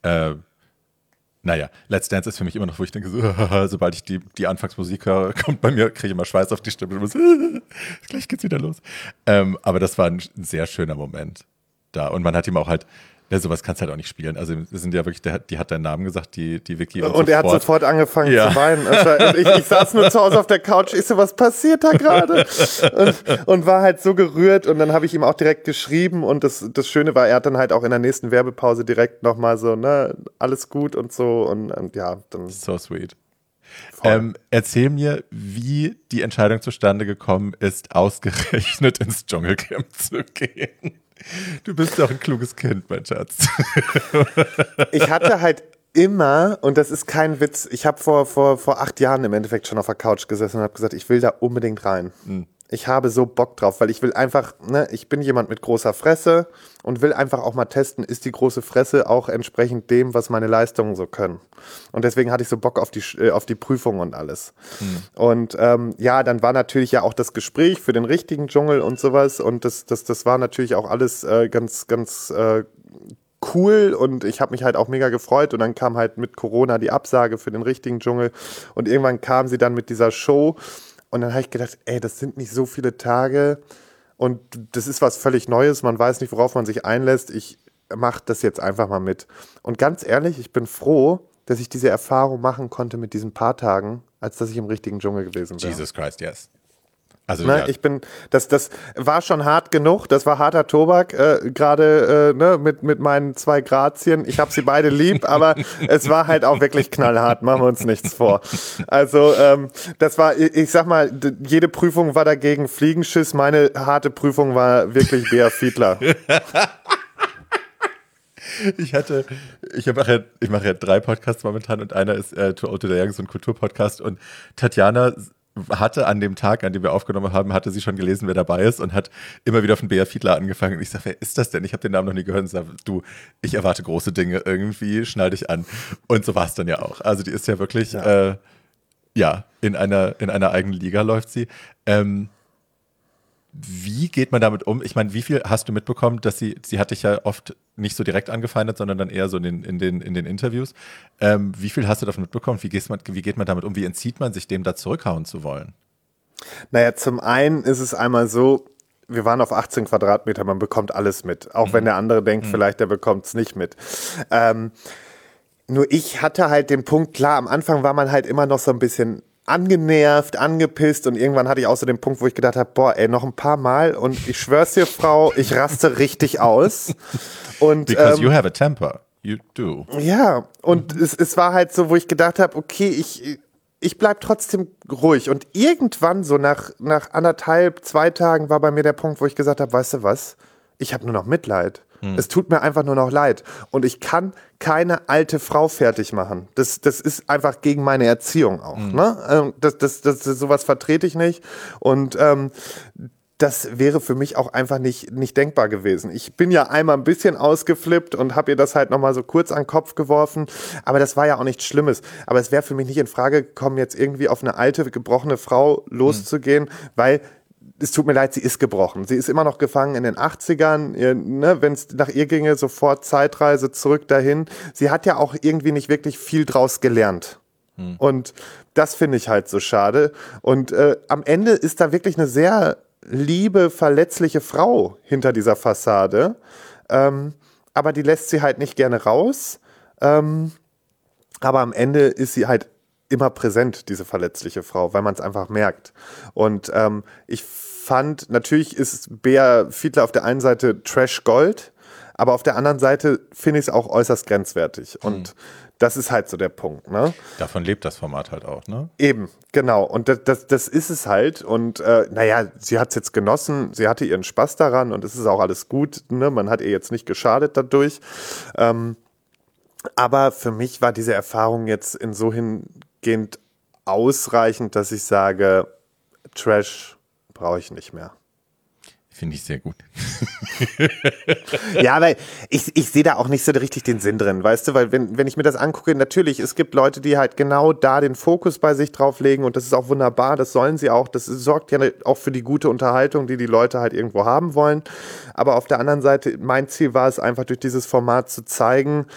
Let's Dance ist für mich immer noch, wo ich denke, so, sobald ich die Anfangsmusik höre, kommt bei mir, kriege ich immer Schweiß auf die Stimme. Und gleich geht's wieder los. Aber das war ein sehr schöner Moment da. Und man hat ihm auch halt, sowas kannst du halt auch nicht spielen. Also wir sind ja wirklich, die hat deinen Namen gesagt, die Vicky. Und er hat sofort angefangen zu weinen. Also ich saß nur zu Hause auf der Couch, ich so, was passiert da gerade? Und war halt so gerührt und dann habe ich ihm auch direkt geschrieben und das Schöne war, er hat dann halt auch in der nächsten Werbepause direkt nochmal so, ne, alles gut und so und ja. Dann so sweet. Erzähl mir, wie die Entscheidung zustande gekommen ist, ausgerechnet ins Dschungelcamp zu gehen. Du bist doch ein kluges Kind, mein Schatz. Ich hatte halt immer, und das ist kein Witz, ich habe vor 8 Jahren im Endeffekt schon auf der Couch gesessen und habe gesagt, ich will da unbedingt rein. Ich habe so Bock drauf, weil ich will einfach, ne, ich bin jemand mit großer Fresse und will einfach auch mal testen, ist die große Fresse auch entsprechend dem, was meine Leistungen so können. Und deswegen hatte ich so Bock auf die Prüfung und alles. Und dann war natürlich ja auch das Gespräch für den richtigen Dschungel und sowas und das war natürlich auch alles ganz, ganz cool und ich habe mich halt auch mega gefreut und dann kam halt mit Corona die Absage für den richtigen Dschungel und irgendwann kam sie dann mit dieser Show. Und dann habe ich gedacht, das sind nicht so viele Tage und das ist was völlig Neues, man weiß nicht, worauf man sich einlässt, ich mache das jetzt einfach mal mit. Und ganz ehrlich, ich bin froh, dass ich diese Erfahrung machen konnte mit diesen paar Tagen, als dass ich im richtigen Dschungel gewesen wäre. Jesus Christ, yes. Also, ne, das war schon hart genug, das war harter Tobak, gerade mit meinen 2 Grazien. Ich habe sie beide lieb, aber es war halt auch wirklich knallhart, machen wir uns nichts vor. Also das war, ich sag mal, jede Prüfung war dagegen Fliegenschiss, meine harte Prüfung war wirklich Bea Fiedler. Ich mache ja 3 Podcasts momentan und einer ist Too Old to Die Young, so ein Kulturpodcast und Tatjana hatte an dem Tag, an dem wir aufgenommen haben, hatte sie schon gelesen, wer dabei ist und hat immer wieder von Bea Fiedler angefangen. Und ich sage, wer ist das denn? Ich habe den Namen noch nie gehört. Und sage, du, ich erwarte große Dinge irgendwie, schnall dich an. Und so war es dann ja auch. Also die ist ja wirklich, in einer eigenen Liga läuft sie. Wie geht man damit um? Ich meine, wie viel hast du mitbekommen, dass sie hat dich ja oft nicht so direkt angefeindet, sondern dann eher so in den Interviews. Wie viel hast du davon mitbekommen? Wie geht man damit um? Wie entzieht man sich dem, da zurückhauen zu wollen? Naja, zum einen ist es einmal so, wir waren auf 18 Quadratmeter, man bekommt alles mit. Auch wenn der andere denkt, vielleicht der bekommt es nicht mit. Nur ich hatte halt den Punkt, klar, am Anfang war man halt immer noch so ein bisschen angenervt, angepisst und irgendwann hatte ich auch so den Punkt, wo ich gedacht habe, noch ein paar Mal und ich schwör's dir, Frau, ich raste richtig aus. Und, Because you have a temper. You do. Ja, und es war halt so, wo ich gedacht habe, okay, ich bleib trotzdem ruhig und irgendwann so nach 1,5, 2 Tagen war bei mir der Punkt, wo ich gesagt habe, weißt du was, ich habe nur noch Mitleid. Es tut mir einfach nur noch leid. Und ich kann keine alte Frau fertig machen. Das ist einfach gegen meine Erziehung auch. Ne? Sowas vertrete ich nicht. Und das wäre für mich auch einfach nicht denkbar gewesen. Ich bin ja einmal ein bisschen ausgeflippt und habe ihr das halt nochmal so kurz an den Kopf geworfen. Aber das war ja auch nichts Schlimmes. Aber es wäre für mich nicht in Frage gekommen, jetzt irgendwie auf eine alte, gebrochene Frau loszugehen, weil es tut mir leid, sie ist gebrochen. Sie ist immer noch gefangen in den 80ern. Wenn es nach ihr ginge, sofort Zeitreise zurück dahin. Sie hat ja auch irgendwie nicht wirklich viel draus gelernt. Und das finde ich halt so schade. Und am Ende ist da wirklich eine sehr liebe, verletzliche Frau hinter dieser Fassade. Aber die lässt sie halt nicht gerne raus. Aber am Ende ist sie halt immer präsent, diese verletzliche Frau, weil man es einfach merkt. Und ich fand, natürlich ist Bea Fiedler auf der einen Seite Trash Gold, aber auf der anderen Seite finde ich es auch äußerst grenzwertig. Und das ist halt so der Punkt, ne? Davon lebt das Format halt auch, ne? Eben, genau. Und das ist es halt. Und naja, sie hat es jetzt genossen, sie hatte ihren Spaß daran und es ist auch alles gut, ne? Man hat ihr jetzt nicht geschadet dadurch. Aber für mich war diese Erfahrung jetzt insogehend ausreichend, dass ich sage, Trash brauche ich nicht mehr. Finde ich sehr gut. Ja, weil ich sehe da auch nicht so richtig den Sinn drin, weißt du, weil wenn ich mir das angucke, natürlich, es gibt Leute, die halt genau da den Fokus bei sich drauf legen und das ist auch wunderbar, das sollen sie auch, das sorgt ja auch für die gute Unterhaltung, die Leute halt irgendwo haben wollen, aber auf der anderen Seite, mein Ziel war es einfach durch dieses Format zu zeigen,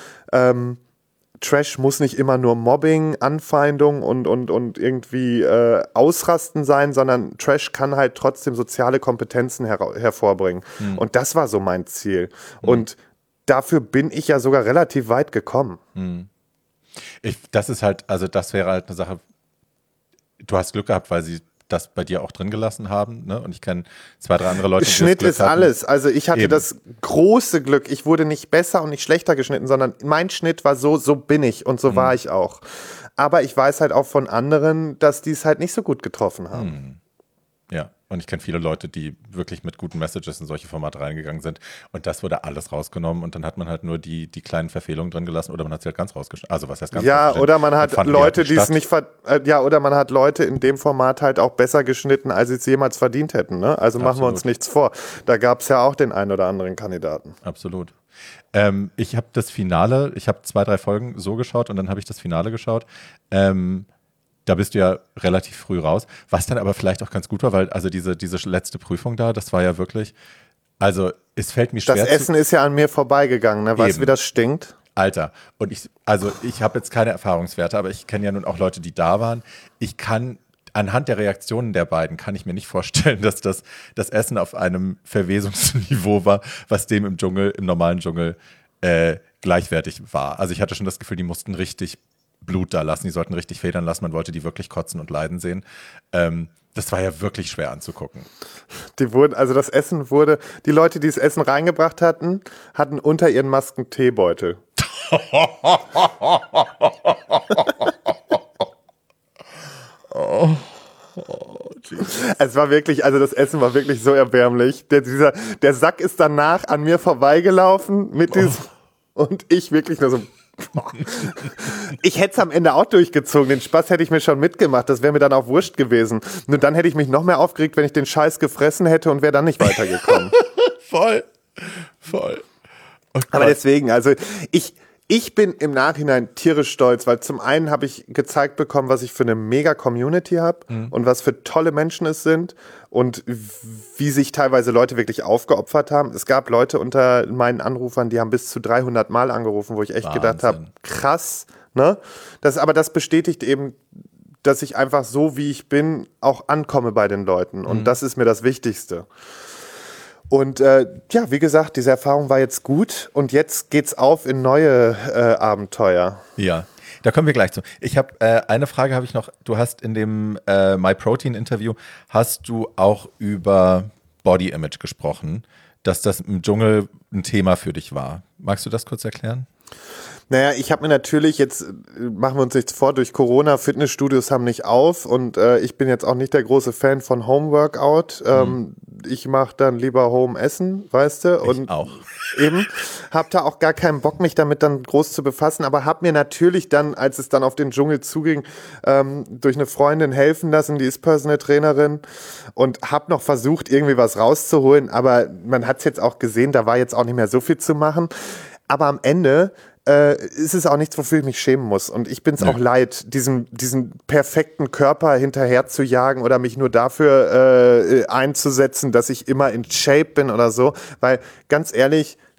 Trash muss nicht immer nur Mobbing, Anfeindung und irgendwie Ausrasten sein, sondern Trash kann halt trotzdem soziale Kompetenzen hervorbringen. Und das war so mein Ziel. Und dafür bin ich ja sogar relativ weit gekommen. Das ist halt, also das wäre halt eine Sache, du hast Glück gehabt, weil sie das bei dir auch drin gelassen haben, ne? Und ich kenne 2, 3 andere Leute, die Schnitt das Glück ist hatten. alles. Also ich hatte das große Glück. Ich wurde nicht besser und nicht schlechter geschnitten, sondern mein Schnitt war so bin ich und so war ich auch. Aber ich weiß halt auch von anderen, dass die es halt nicht so gut getroffen haben. Ja, und ich kenne viele Leute, die wirklich mit guten Messages in solche Formate reingegangen sind und das wurde alles rausgenommen und dann hat man halt nur die kleinen Verfehlungen drin gelassen oder man hat sie halt ganz rausgeschnitten. Also was heißt ganz Ja, rausgeschnitten? oder man hat Leute, die es statt. nicht oder man hat Leute in dem Format halt auch besser geschnitten, als sie es jemals verdient hätten, ne? Also machen wir uns nichts vor. Da gab es ja auch den einen oder anderen Kandidaten. Absolut. Ich habe das Finale, ich habe 2, 3 Folgen so geschaut und dann habe ich das Finale geschaut. Da bist du ja relativ früh raus, was dann aber vielleicht auch ganz gut war, weil also diese letzte Prüfung da, das war ja wirklich, also es fällt mir schwer. Das Essen ist ja an mir vorbeigegangen, ne? Weißt du, wie das stinkt? Alter, und ich habe jetzt keine Erfahrungswerte, aber ich kenne ja nun auch Leute, die da waren. Ich kann anhand der Reaktionen der beiden kann ich mir nicht vorstellen, dass das Essen auf einem Verwesungsniveau war, was dem im normalen Dschungel gleichwertig war. Also ich hatte schon das Gefühl, die mussten richtig Blut da lassen, die sollten richtig federn lassen, man wollte die wirklich kotzen und leiden sehen. Das war ja wirklich schwer anzugucken. Die Leute, die das Essen reingebracht hatten unter ihren Masken Teebeutel. Es war wirklich, also das Essen war wirklich so erbärmlich. Der Sack ist danach an mir vorbeigelaufen mit diesem und ich wirklich nur so. Ich hätte es am Ende auch durchgezogen. Den Spaß hätte ich mir schon mitgemacht. Das wäre mir dann auch wurscht gewesen. Nur dann hätte ich mich noch mehr aufgeregt, wenn ich den Scheiß gefressen hätte und wäre dann nicht weitergekommen. Voll. Aber deswegen, also ich bin im Nachhinein tierisch stolz, weil zum einen habe ich gezeigt bekommen, was ich für eine mega Community habe und was für tolle Menschen es sind und wie sich teilweise Leute wirklich aufgeopfert haben. Es gab Leute unter meinen Anrufern, die haben bis zu 300 Mal angerufen, wo ich echt gedacht habe, krass, ne? Aber das bestätigt eben, dass ich einfach so, wie ich bin, auch ankomme bei den Leuten und das ist mir das Wichtigste. Und ja, wie gesagt, diese Erfahrung war jetzt gut und jetzt geht's auf in neue Abenteuer. Ja, da kommen wir gleich zu. Ich habe eine Frage habe ich noch. Du hast in dem MyProtein-Interview hast du auch über Body Image gesprochen, dass das im Dschungel ein Thema für dich war. Magst du das kurz erklären? Naja, ich habe mir natürlich, jetzt machen wir uns nichts vor, durch Corona, Fitnessstudios haben nicht auf und ich bin jetzt auch nicht der große Fan von Homeworkout. Ich mache dann lieber Home-Essen, weißt du? Und ich auch. Eben, habe da auch gar keinen Bock, mich damit dann groß zu befassen, aber habe mir natürlich dann, als es dann auf den Dschungel zuging, durch eine Freundin helfen lassen, die ist Personal Trainerin und habe noch versucht, irgendwie was rauszuholen, aber man hat es jetzt auch gesehen, da war jetzt auch nicht mehr so viel zu machen. Aber am Ende ist es auch nichts, wofür ich mich schämen muss. Und ich bin es auch leid, diesen perfekten Körper hinterher zu jagen oder mich nur dafür einzusetzen, dass ich immer in Shape bin oder so. Weil, ganz ehrlich,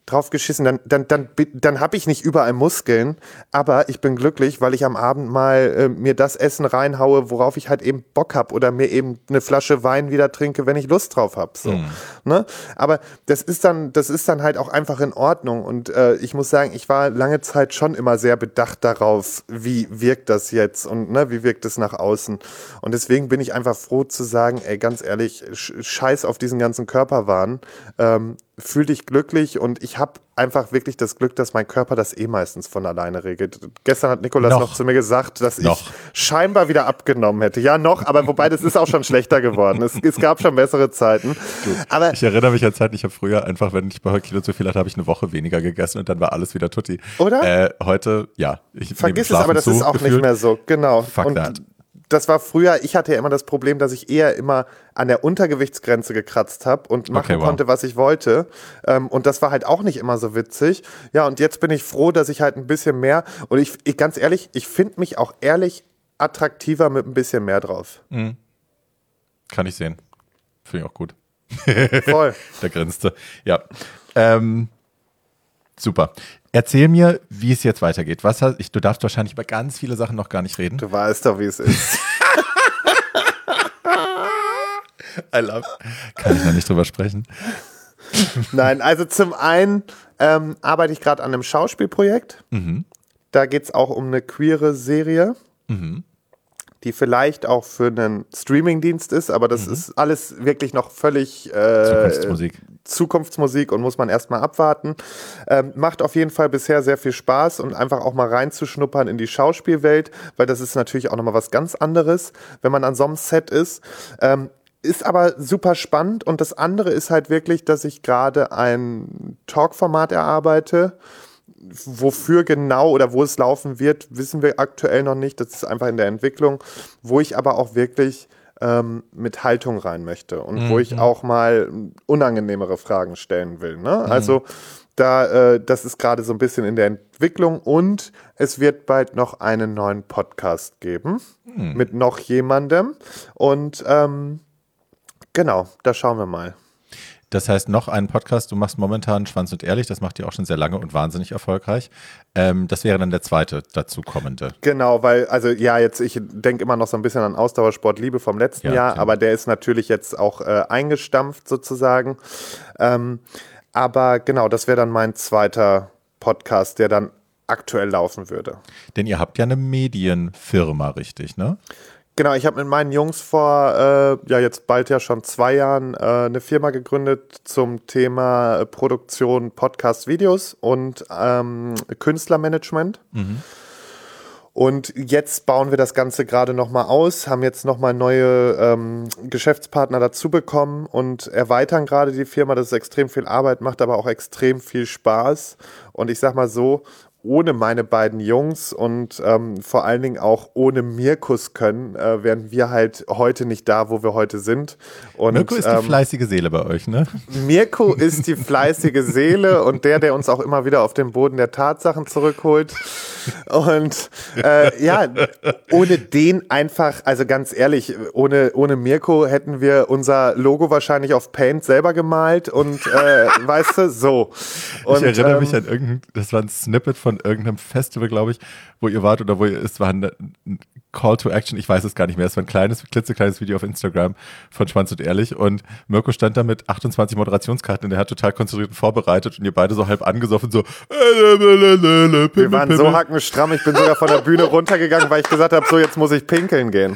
drauf geschissen, dann habe ich nicht überall Muskeln, aber ich bin glücklich, weil ich am Abend mal mir das Essen reinhaue, worauf ich halt eben Bock habe oder mir eben eine Flasche Wein wieder trinke, wenn ich Lust drauf habe. So, ne? Aber das ist dann halt auch einfach in Ordnung und ich muss sagen, ich war lange Zeit schon immer sehr bedacht darauf, wie wirkt das jetzt und ne, wie wirkt es nach außen. Und deswegen bin ich einfach froh zu sagen, ey, ganz ehrlich, scheiß auf diesen ganzen Körperwahn, fühl dich glücklich und ich habe einfach wirklich das Glück, dass mein Körper das meistens von alleine regelt. Gestern hat Nikolas noch zu mir gesagt, dass ich scheinbar wieder abgenommen hätte. Ja, noch, aber wobei, das ist auch schon schlechter geworden. Es gab schon bessere Zeiten. Aber ich erinnere mich an Zeiten, ich habe früher einfach, wenn ich ein paar Kilo zu viel hatte, habe ich eine Woche weniger gegessen und dann war alles wieder tutti. Oder? Heute, ja. Ich vergiss es, aber das ist auch gefühlt nicht mehr so. Genau. Fuck that. Das war früher, ich hatte ja immer das Problem, dass ich eher immer an der Untergewichtsgrenze gekratzt habe und machen konnte, was ich wollte. Und das war halt auch nicht immer so witzig. Ja, und jetzt bin ich froh, dass ich halt ein bisschen mehr, und ich ganz ehrlich, ich finde mich auch ehrlich attraktiver mit ein bisschen mehr drauf. Mhm. Kann ich sehen. Finde ich auch gut. Voll. Da grinste. Ja. Super. Erzähl mir, wie es jetzt weitergeht. Du darfst wahrscheinlich über ganz viele Sachen noch gar nicht reden. Du weißt doch, wie es ist. I love. Kann ich noch nicht drüber sprechen? Nein, also zum einen arbeite ich gerade an einem Schauspielprojekt. Mhm. Da geht es auch um eine queere Serie. Mhm. Die vielleicht auch für einen Streamingdienst ist, aber das ist alles wirklich noch völlig Zukunftsmusik und muss man erstmal abwarten. Macht auf jeden Fall bisher sehr viel Spaß und einfach auch mal reinzuschnuppern in die Schauspielwelt, weil das ist natürlich auch nochmal was ganz anderes, wenn man an so einem Set ist. Ist aber super spannend und das andere ist halt wirklich, dass ich gerade ein Talkformat erarbeite. Wofür genau oder wo es laufen wird, wissen wir aktuell noch nicht. Das ist einfach in der Entwicklung, wo ich aber auch wirklich mit Haltung rein möchte und wo ich auch mal unangenehmere Fragen stellen will. Ne? Also das ist gerade so ein bisschen in der Entwicklung und es wird bald noch einen neuen Podcast geben mit noch jemandem und genau, da schauen wir mal. Das heißt, noch einen Podcast, du machst momentan Schwanz und Ehrlich, das macht ihr auch schon sehr lange und wahnsinnig erfolgreich. Das wäre dann der zweite dazukommende. Genau, weil, also ja, jetzt, ich denke immer noch so ein bisschen an Ausdauersport Liebe vom letzten Jahr, aber der ist natürlich jetzt auch eingestampft sozusagen. Aber genau, das wäre dann mein zweiter Podcast, der dann aktuell laufen würde. Denn ihr habt ja eine Medienfirma, richtig, ne? Genau, ich habe mit meinen Jungs vor, jetzt bald ja schon 2 Jahren eine Firma gegründet zum Thema Produktion Podcast-Videos und Künstlermanagement. Und jetzt bauen wir das Ganze gerade nochmal aus, haben jetzt nochmal neue Geschäftspartner dazu bekommen und erweitern gerade die Firma. Das ist extrem viel Arbeit, macht aber auch extrem viel Spaß. Und ich sag mal so, ohne meine beiden Jungs und vor allen Dingen auch ohne Mirkus können, wären wir halt heute nicht da, wo wir heute sind. Und, Mirko ist die fleißige Seele bei euch, ne? Mirko ist die fleißige Seele und der uns auch immer wieder auf den Boden der Tatsachen zurückholt. Und ohne den einfach, also ganz ehrlich, ohne Mirko hätten wir unser Logo wahrscheinlich auf Paint selber gemalt und weißt du, so. Und, ich erinnere mich an das war ein Snippet von irgendeinem Festival, glaube ich, wo ihr wart oder es war ein Call to Action, ich weiß es gar nicht mehr, es war ein klitzekleines Video auf Instagram von Schwanz und Ehrlich und Mirko stand da mit 28 Moderationskarten und der hat total konzentriert vorbereitet und ihr beide so halb angesoffen, so wir waren so hackenstramm, ich bin sogar von der Bühne runtergegangen, weil ich gesagt habe, so jetzt muss ich pinkeln gehen.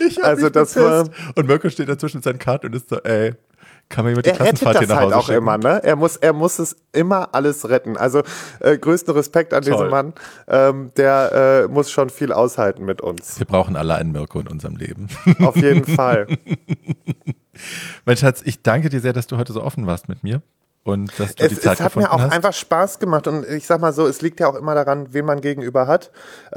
Und Mirko steht dazwischen mit seinen Karten und ist so, ey, kann man jemand die er rettet Klassenfahrt hier das nach Hause halt auch schicken? immer, ne? Er muss es immer alles retten. Also größten Respekt an diesen Mann. Der muss schon viel aushalten mit uns. Wir brauchen alle einen Mirko in unserem Leben. Auf jeden Fall. Mein Schatz, ich danke dir sehr, dass du heute so offen warst mit mir. Und dass du die Zeit gefunden hast. Es hat mir auch einfach Spaß gemacht und ich sag mal so, es liegt ja auch immer daran, wen man gegenüber hat.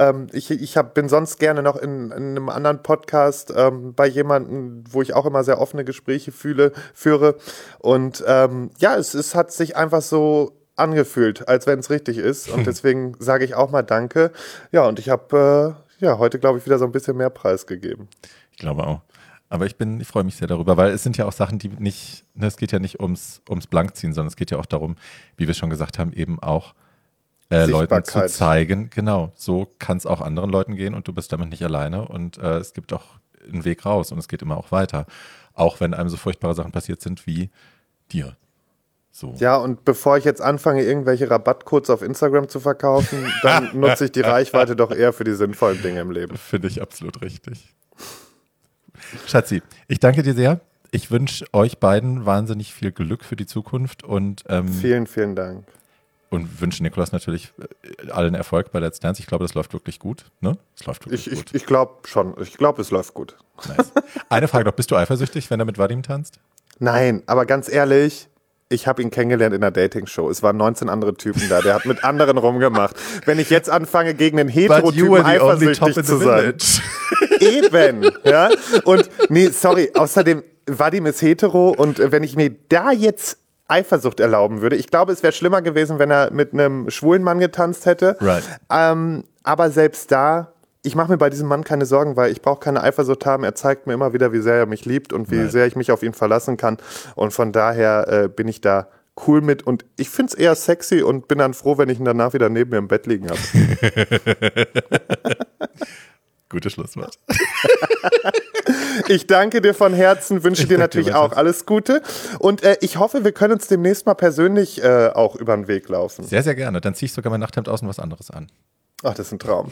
Bin sonst gerne noch in einem anderen Podcast bei jemandem, wo ich auch immer sehr offene Gespräche führe und es hat sich einfach so angefühlt, als wenn es richtig ist und deswegen sage ich auch mal Danke. Ja, und ich habe heute, glaube ich, wieder so ein bisschen mehr Preis gegeben. Ich glaube auch. Aber ich freue mich sehr darüber, weil es sind ja auch Sachen, die nicht, es geht ja nicht ums Blankziehen, sondern es geht ja auch darum, wie wir schon gesagt haben, eben auch Leuten zu zeigen, genau, so kann es auch anderen Leuten gehen und du bist damit nicht alleine und es gibt auch einen Weg raus und es geht immer auch weiter. Auch wenn einem so furchtbare Sachen passiert sind wie dir. So. Ja, und bevor ich jetzt anfange, irgendwelche Rabattcodes auf Instagram zu verkaufen, dann nutze ich die Reichweite doch eher für die sinnvollen Dinge im Leben. Finde ich absolut richtig. Schatzi, ich danke dir sehr. Ich wünsche euch beiden wahnsinnig viel Glück für die Zukunft und vielen, vielen Dank. Und wünsche Nikolas natürlich allen Erfolg bei Let's Dance. Ich glaube, das läuft wirklich gut. Ne? Es läuft wirklich gut. Ich glaube schon. Ich glaube, es läuft gut. Nice. Eine Frage noch. Bist du eifersüchtig, wenn er mit Vadim tanzt? Nein, aber ganz ehrlich, ich habe ihn kennengelernt in einer Dating-Show. Es waren 19 andere Typen da. Der hat mit anderen rumgemacht. Wenn ich jetzt anfange, gegen einen Heterotypen eifersüchtig zu sein. Eben. Ja? Und nee, sorry. Außerdem, Vadim ist hetero und wenn ich mir da jetzt Eifersucht erlauben würde. Ich glaube, es wäre schlimmer gewesen, wenn er mit einem schwulen Mann getanzt hätte. Right. Aber selbst da, ich mache mir bei diesem Mann keine Sorgen, weil ich brauche keine Eifersucht haben. Er zeigt mir immer wieder, wie sehr er mich liebt und wie sehr ich mich auf ihn verlassen kann. Und von daher bin ich da cool mit und ich finde es eher sexy und bin dann froh, wenn ich ihn danach wieder neben mir im Bett liegen habe. Gutes Schlusswort. Ich danke dir von Herzen, wünsche dir natürlich auch alles Gute und ich hoffe, wir können uns demnächst mal persönlich auch über den Weg laufen. Sehr, sehr gerne. Dann ziehe ich sogar mein Nachthemd aus und was anderes an. Ach, das ist ein Traum.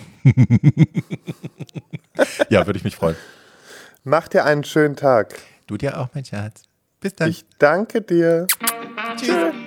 Ja, würde ich mich freuen. Mach dir einen schönen Tag. Du dir auch, mein Schatz. Bis dann. Ich danke dir. Tschüss.